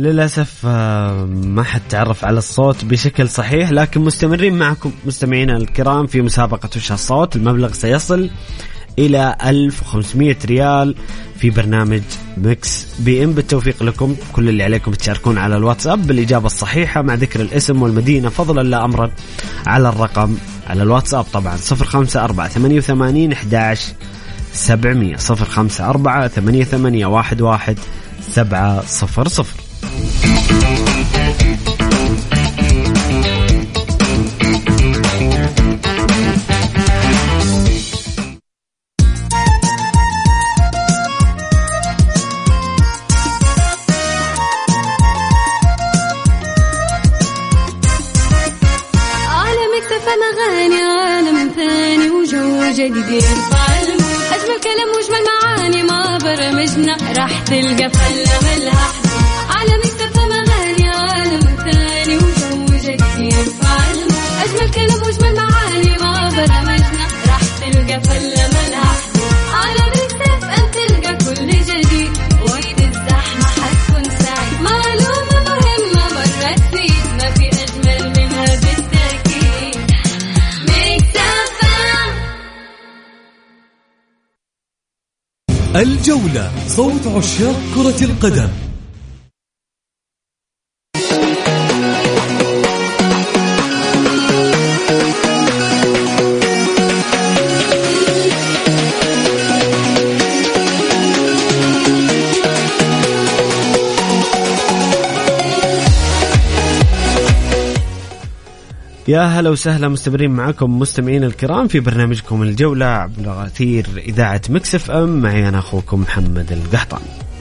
للأسف ما حد تعرف على الصوت بشكل صحيح، لكن مستمرين معكم مستمعينا الكرام في مسابقة وش هالصوت. المبلغ سيصل إلى 1500 ريال في برنامج ميكس بي ام. بالتوفيق لكم. كل اللي عليكم تشاركون على الواتساب بالإجابة الصحيحة مع ذكر الاسم والمدينة فضلا لا أمرا على الرقم على الواتساب طبعا 0548811700 0548811700. جديد أجمل كلام وأجمل معاني ما برمجنا راح تلقى فلة ملها على مكتب مغاني عالم ثاني وجو جديد أجمل كلام وأجمل معاني ما برمجنا راح تلقى فلة ملها على مكتب أن تلقى كل جديد وقت الزحمة حتكون سعيد. معلومة مهمة مرة تفيد ما في أجمل منها بالتأكيد. الجولة صوت عشاق كرة القدم. يا هلا وسهلا مستمرين معكم مستمعين الكرام في برنامجكم الجولة عبر أثير إذاعة ميكس اف ام. معي أنا أخوكم محمد القحطان.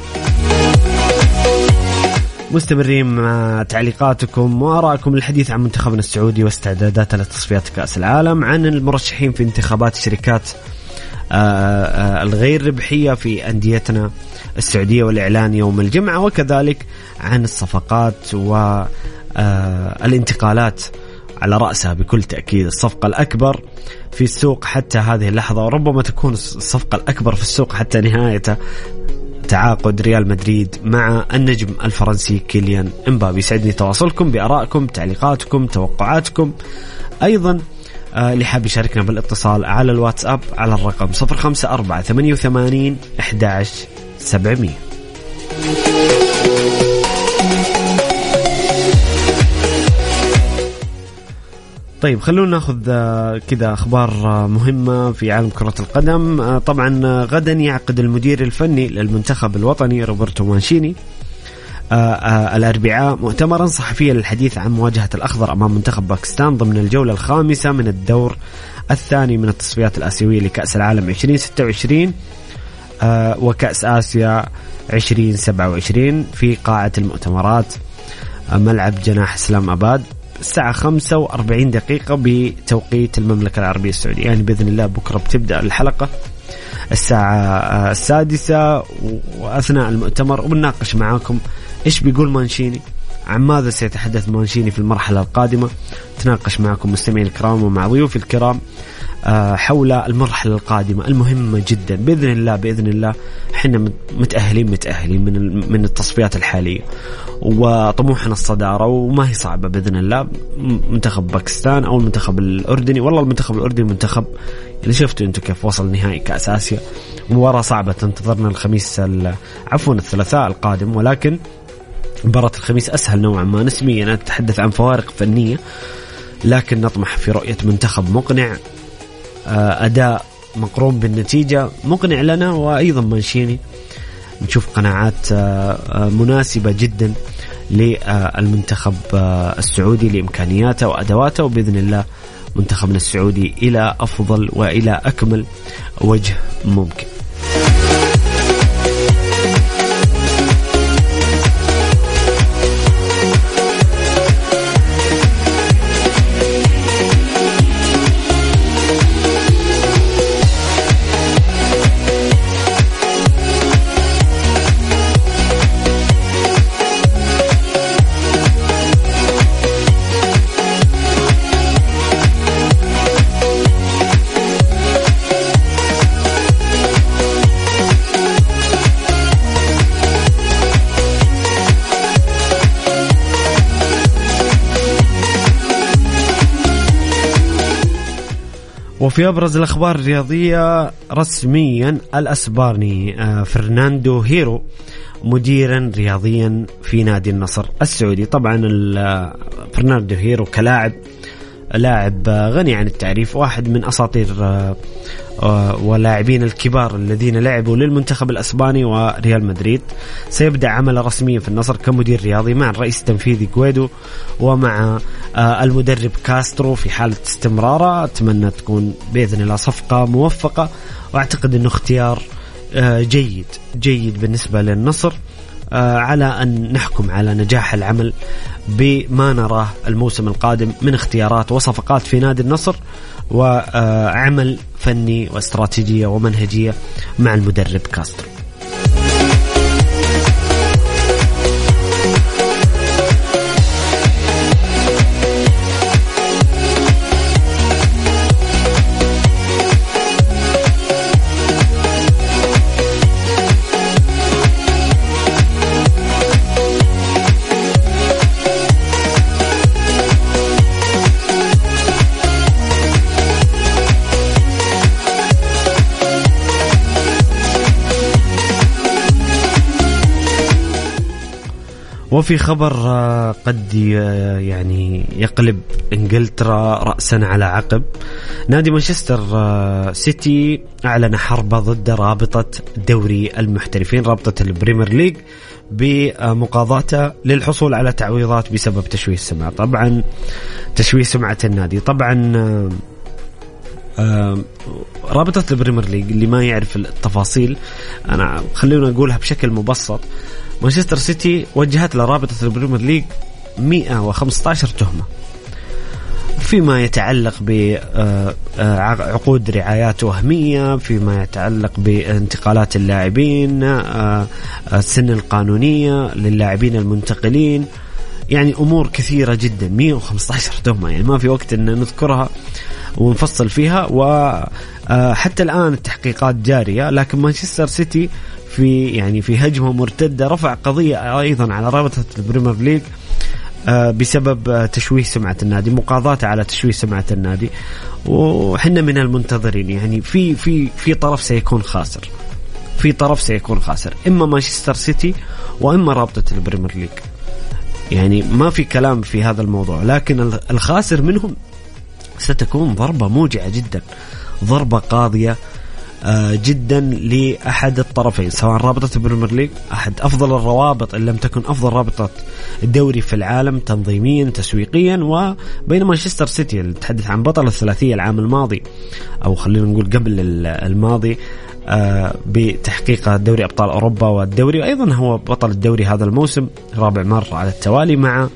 مستمرين مع تعليقاتكم وآراءكم الحديث عن منتخبنا السعودي واستعداداته لتصفيات كأس العالم، عن المرشحين في انتخابات الشركات الغير ربحية في أنديتنا السعودية والإعلان يوم الجمعة، وكذلك عن الصفقات والانتقالات على رأسها بكل تأكيد الصفقة الأكبر في السوق حتى هذه اللحظة، وربما تكون الصفقة الأكبر في السوق حتى نهاية تعاقد ريال مدريد مع النجم الفرنسي كيليان امبابي. يسعدني تواصلكم بآرائكم، تعليقاتكم، توقعاتكم. أيضا اللي حاب يشاركنا بالاتصال على الواتساب على الرقم 0548811700. طيب خلونا ناخذ كذا أخبار مهمة في عالم كرة القدم. طبعا غدا يعقد المدير الفني للمنتخب الوطني روبرتو مانشيني الأربعاء مؤتمرا صحفيا للحديث عن مواجهة الأخضر أمام منتخب باكستان ضمن الجولة الخامسة من الدور الثاني من التصفيات الآسيوية لكأس العالم 2026 وكأس آسيا 2027 في قاعة المؤتمرات ملعب جناح اسلام أباد الساعة 45 دقيقة بتوقيت المملكة العربية السعودية. يعني بإذن الله بكرة بتبدأ الحلقة الساعة 6 وأثناء المؤتمر وبنناقش معاكم إيش بيقول مانشيني، عن ماذا سيتحدث مانشيني في المرحلة القادمة. تناقش معكم مستمعين الكرام ومع ضيوف الكرام حول المرحلة القادمة المهمة جدا. بإذن الله احنا متأهلين من التصفيات الحالية وطموحنا الصدارة وما هي صعبة بإذن الله. منتخب باكستان أو المنتخب الأردني، والله المنتخب الأردني منتخب اللي شفتوا انتم كيف وصل نهائي كأس آسيا. مباراة صعبة تنتظرنا الثلاثاء القادم، ولكن مباراة الخميس أسهل نوعا ما نسبيا. أنا أتحدث عن فوارق فنية، لكن نطمح في رؤية منتخب مقنع، أداء مقرون بالنتيجة مقنع لنا، وأيضا مانشيني نشوف قناعات مناسبة جدا للمنتخب السعودي لإمكانياته وأدواته، وبإذن الله منتخبنا السعودي إلى أفضل وإلى أكمل وجه ممكن. وفي أبرز الأخبار الرياضية رسميا الأسباني فرناندو هيرو مديرا رياضيا في نادي النصر السعودي. طبعا فرناندو هيرو لاعب غني عن التعريف، واحد من أساطير ولاعبين الكبار الذين لعبوا للمنتخب الأسباني وريال مدريد. سيبدأ عمله رسميا في النصر كمدير رياضي مع الرئيس التنفيذي جويدو ومع المدرب كاسترو في حالة استمراره. أتمنى تكون بإذن الله صفقة موفقة، وأعتقد أنه اختيار جيد بالنسبة للنصر، على أن نحكم على نجاح العمل بما نراه الموسم القادم من اختيارات وصفقات في نادي النصر، وعمل فني واستراتيجية ومنهجية مع المدرب كاسترو. وفي خبر قد يعني يقلب إنجلترا رأسا على عقب، نادي مانشستر سيتي أعلن حربه ضد رابطة دوري المحترفين، رابطة البريمير ليج، بمقاضاته للحصول على تعويضات بسبب تشويه السمعة. طبعا تشويه سمعة النادي، طبعا رابطة البريمير ليج اللي ما يعرف التفاصيل أنا خلينا نقولها بشكل مبسط. مانشستر سيتي وجهت لرابطة البريمير ليج 115 تهمة فيما يتعلق بعقود رعايات وهمية، فيما يتعلق بانتقالات اللاعبين، السن القانونية للاعبين المنتقلين، يعني أمور كثيرة جدا. 115 تهمة، يعني ما في وقت أن نذكرها ونفصل فيها، وحتى الآن التحقيقات جارية. لكن مانشستر سيتي في هجمة مرتدة رفع قضية أيضا على رابطة البريمير ليج بسبب تشويه سمعة النادي، مقاضاته على تشويه سمعة النادي. وحنا من المنتظرين يعني في طرف سيكون خاسر، إما مانشستر سيتي وإما رابطة البريمير ليج، يعني ما في كلام في هذا الموضوع. لكن الخاسر منهم ستكون ضربة موجعة جدا، ضربة قاضية جدا لأحد الطرفين، سواء رابطة البريمير ليج أحد أفضل الروابط إن لم تكن أفضل رابطة الدوري في العالم تنظيميا تسويقيا، وبين مانشستر سيتي اللي تحدث عن بطل الثلاثية العام الماضي، أو خلينا نقول قبل الماضي، بتحقيق دوري أبطال أوروبا والدوري، وأيضا هو بطل الدوري هذا الموسم رابع مرة على التوالي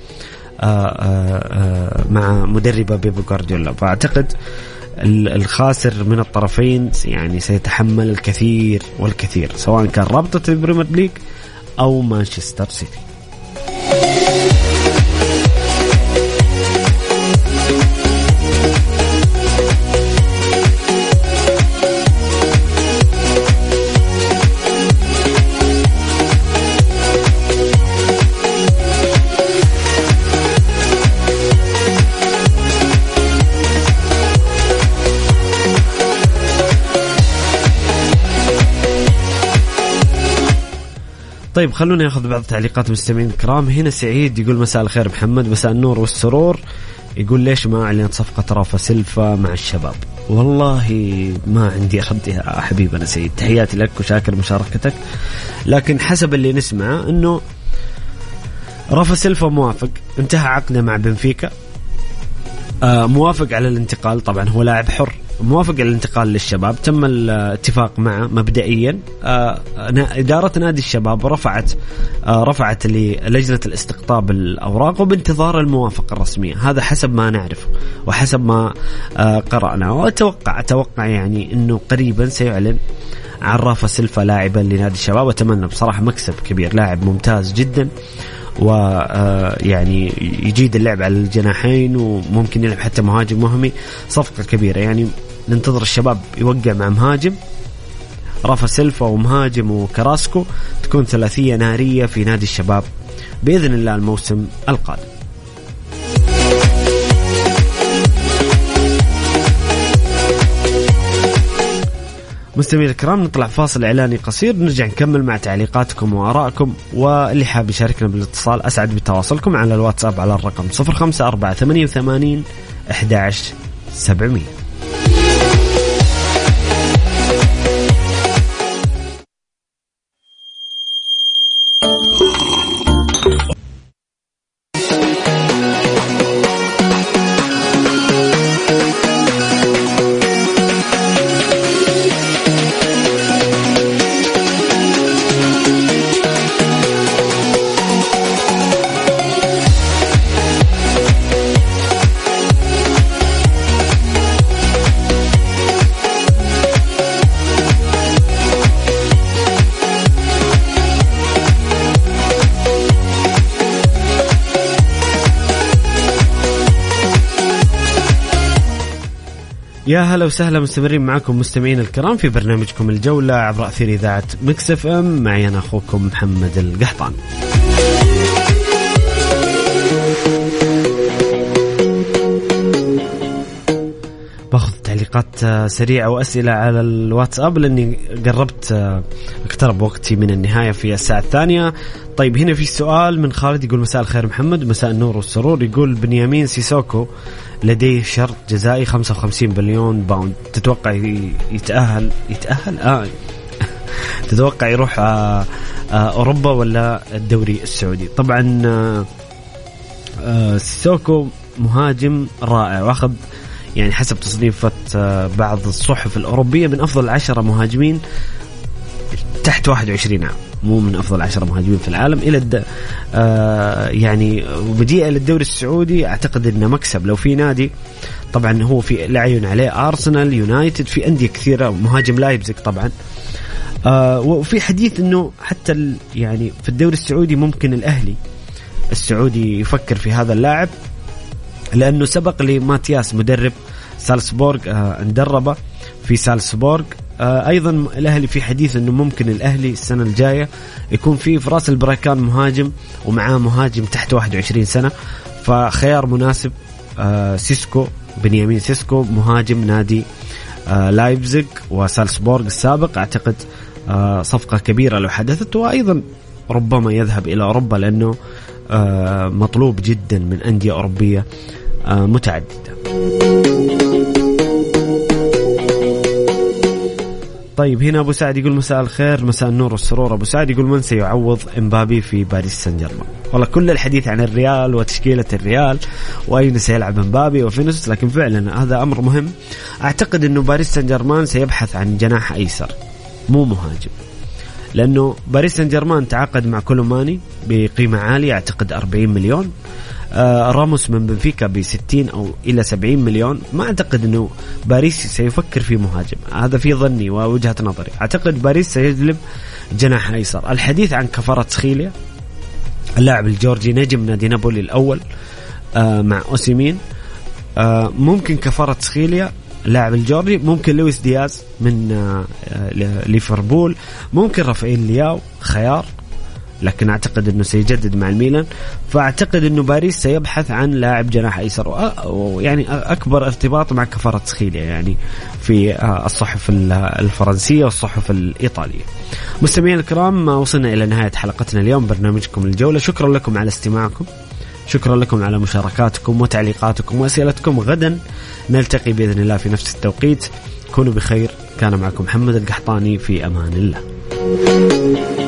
مع مدربه بيب غوارديولا. فأعتقد الخاسر من الطرفين يعني سيتحمل الكثير والكثير، سواء كان رابطة البريمير ليج أو مانشستر سيتي. طيب خلونا ناخذ بعض تعليقات المستمعين الكرام. هنا سعيد يقول مساء الخير محمد، مساء النور والسرور. يقول ليش ما أعلنت صفقة رافا سيلفا مع الشباب؟ والله ما عندي رد يا حبيبنا سعيد، تحياتي لك وشاكر مشاركتك. لكن حسب اللي نسمعه أنه رافا سيلفا موافق، انتهى عقده مع بنفيكا، موافق على الانتقال. طبعا هو لاعب حر، موافق على الانتقال للشباب، تم الاتفاق معه مبدئيا. إدارة نادي الشباب رفعت للجنة الاستقطاب الأوراق وبانتظار الموافقة الرسمية. هذا حسب ما نعرف وحسب ما قرأنا، وأتوقع يعني أنه قريبا سيعلن عن رافا سيلفا لاعبا لنادي الشباب. أتمنى بصراحة مكسب كبير، لاعب ممتاز جدا، ويعني يجيد اللعب على الجناحين وممكن يلعب حتى مهاجم وهمي. صفقة كبيرة، يعني ننتظر الشباب يوقع مع مهاجم رافا سيلفا ومهاجم وكراسكو، تكون ثلاثية نارية في نادي الشباب بإذن الله الموسم القادم. مستمعينا الكرام نطلع فاصل إعلاني قصير، نرجع نكمل مع تعليقاتكم وآرائكم، واللي حاب يشاركنا بالاتصال أسعد بتواصلكم على الواتساب على الرقم 054881 11700. يا هلا وسهلا، مستمرين معكم مستمعين الكرام في برنامجكم الجولة عبر أثير إذاعة ميكس اف ام. معي أنا أخوكم محمد القحطان. باخذ تعليقات سريعة وأسئلة على الواتساب لأني قربت اقترب وقتي من النهاية في الساعة الثانية. طيب هنا في سؤال من خالد يقول مساء الخير محمد. مساء النور والسرور. يقول بنيامين سيسوكو لديه شرط جزائي 55 بليون باوند، تتوقع يتأهل تتوقع يروح أوروبا ولا الدوري السعودي؟ طبعا سيسوكو مهاجم رائع، واخذ يعني حسب تصنيفات بعض الصحف الأوروبية من أفضل 10 مهاجمين تحت 21 عام، مو من أفضل 10 مهاجمين في العالم. إلى يعني مجيئة للدوري السعودي أعتقد إنه مكسب لو في نادي. طبعا هو في العيون عليه أرسنال، يونايتد، في أندية كثيرة، مهاجم لايبزيغ طبعا. وفي حديث إنه حتى يعني في الدوري السعودي ممكن الأهلي السعودي يفكر في هذا اللاعب، لأنه سبق لماتياس مدرب سالسبورغ اندربه في سالسبورغ. أيضا الأهلي في حديث أنه ممكن الأهلي السنة الجاية يكون في راس البركان مهاجم ومعاه مهاجم تحت 21 سنة، فخيار مناسب. سيسكو، بنيامين سيسكو، مهاجم نادي لايبزيغ وسالسبورغ السابق، أعتقد صفقة كبيرة لو حدثت، وأيضا ربما يذهب إلى أوروبا لأنه مطلوب جدا من أندية أوروبية متعددة. طيب هنا أبو سعد يقول مساء الخير. مساء النور والسرور. أبو سعد يقول من سيعوض إمبابي في باريس سان جيرمان؟ والله كل الحديث عن الريال وتشكيلة الريال وأين سيلعب إمبابي وفينيسيوس، لكن فعلا هذا أمر مهم. أعتقد أنه باريس سان جيرمان سيبحث عن جناح أيسر مو مهاجم، لأنه باريس سان جيرمان تعاقد مع كولوماني بقيمة عالية، أعتقد 40 مليون. راموس من بنفيكا ب60 أو إلى 70 مليون. ما أعتقد أنه باريس سيفكر في مهاجم، هذا في ظني ووجهة نظري. أعتقد باريس سيجلب جناح أيسر. الحديث عن كفاراتسخيليا اللاعب الجورجي نجم نادي نابولي الأول مع أوسيمين. ممكن كفاراتسخيليا اللاعب الجورجي، ممكن لويس دياز من ليفربول، ممكن رافائيل لياو خيار، لكن أعتقد أنه سيجدد مع الميلان. فأعتقد أنه باريس سيبحث عن لاعب جناح أيسر، يعني أكبر ارتباط مع كفاراتسخيليا يعني في الصحف الفرنسية والصحف الإيطالية. مستمعين الكرام، وصلنا إلى نهاية حلقتنا اليوم برنامجكم الجولة. شكرا لكم على استماعكم، شكرا لكم على مشاركاتكم وتعليقاتكم وأسئلتكم. غدا نلتقي بإذن الله في نفس التوقيت. كونوا بخير. كان معكم محمد القحطاني، في أمان الله.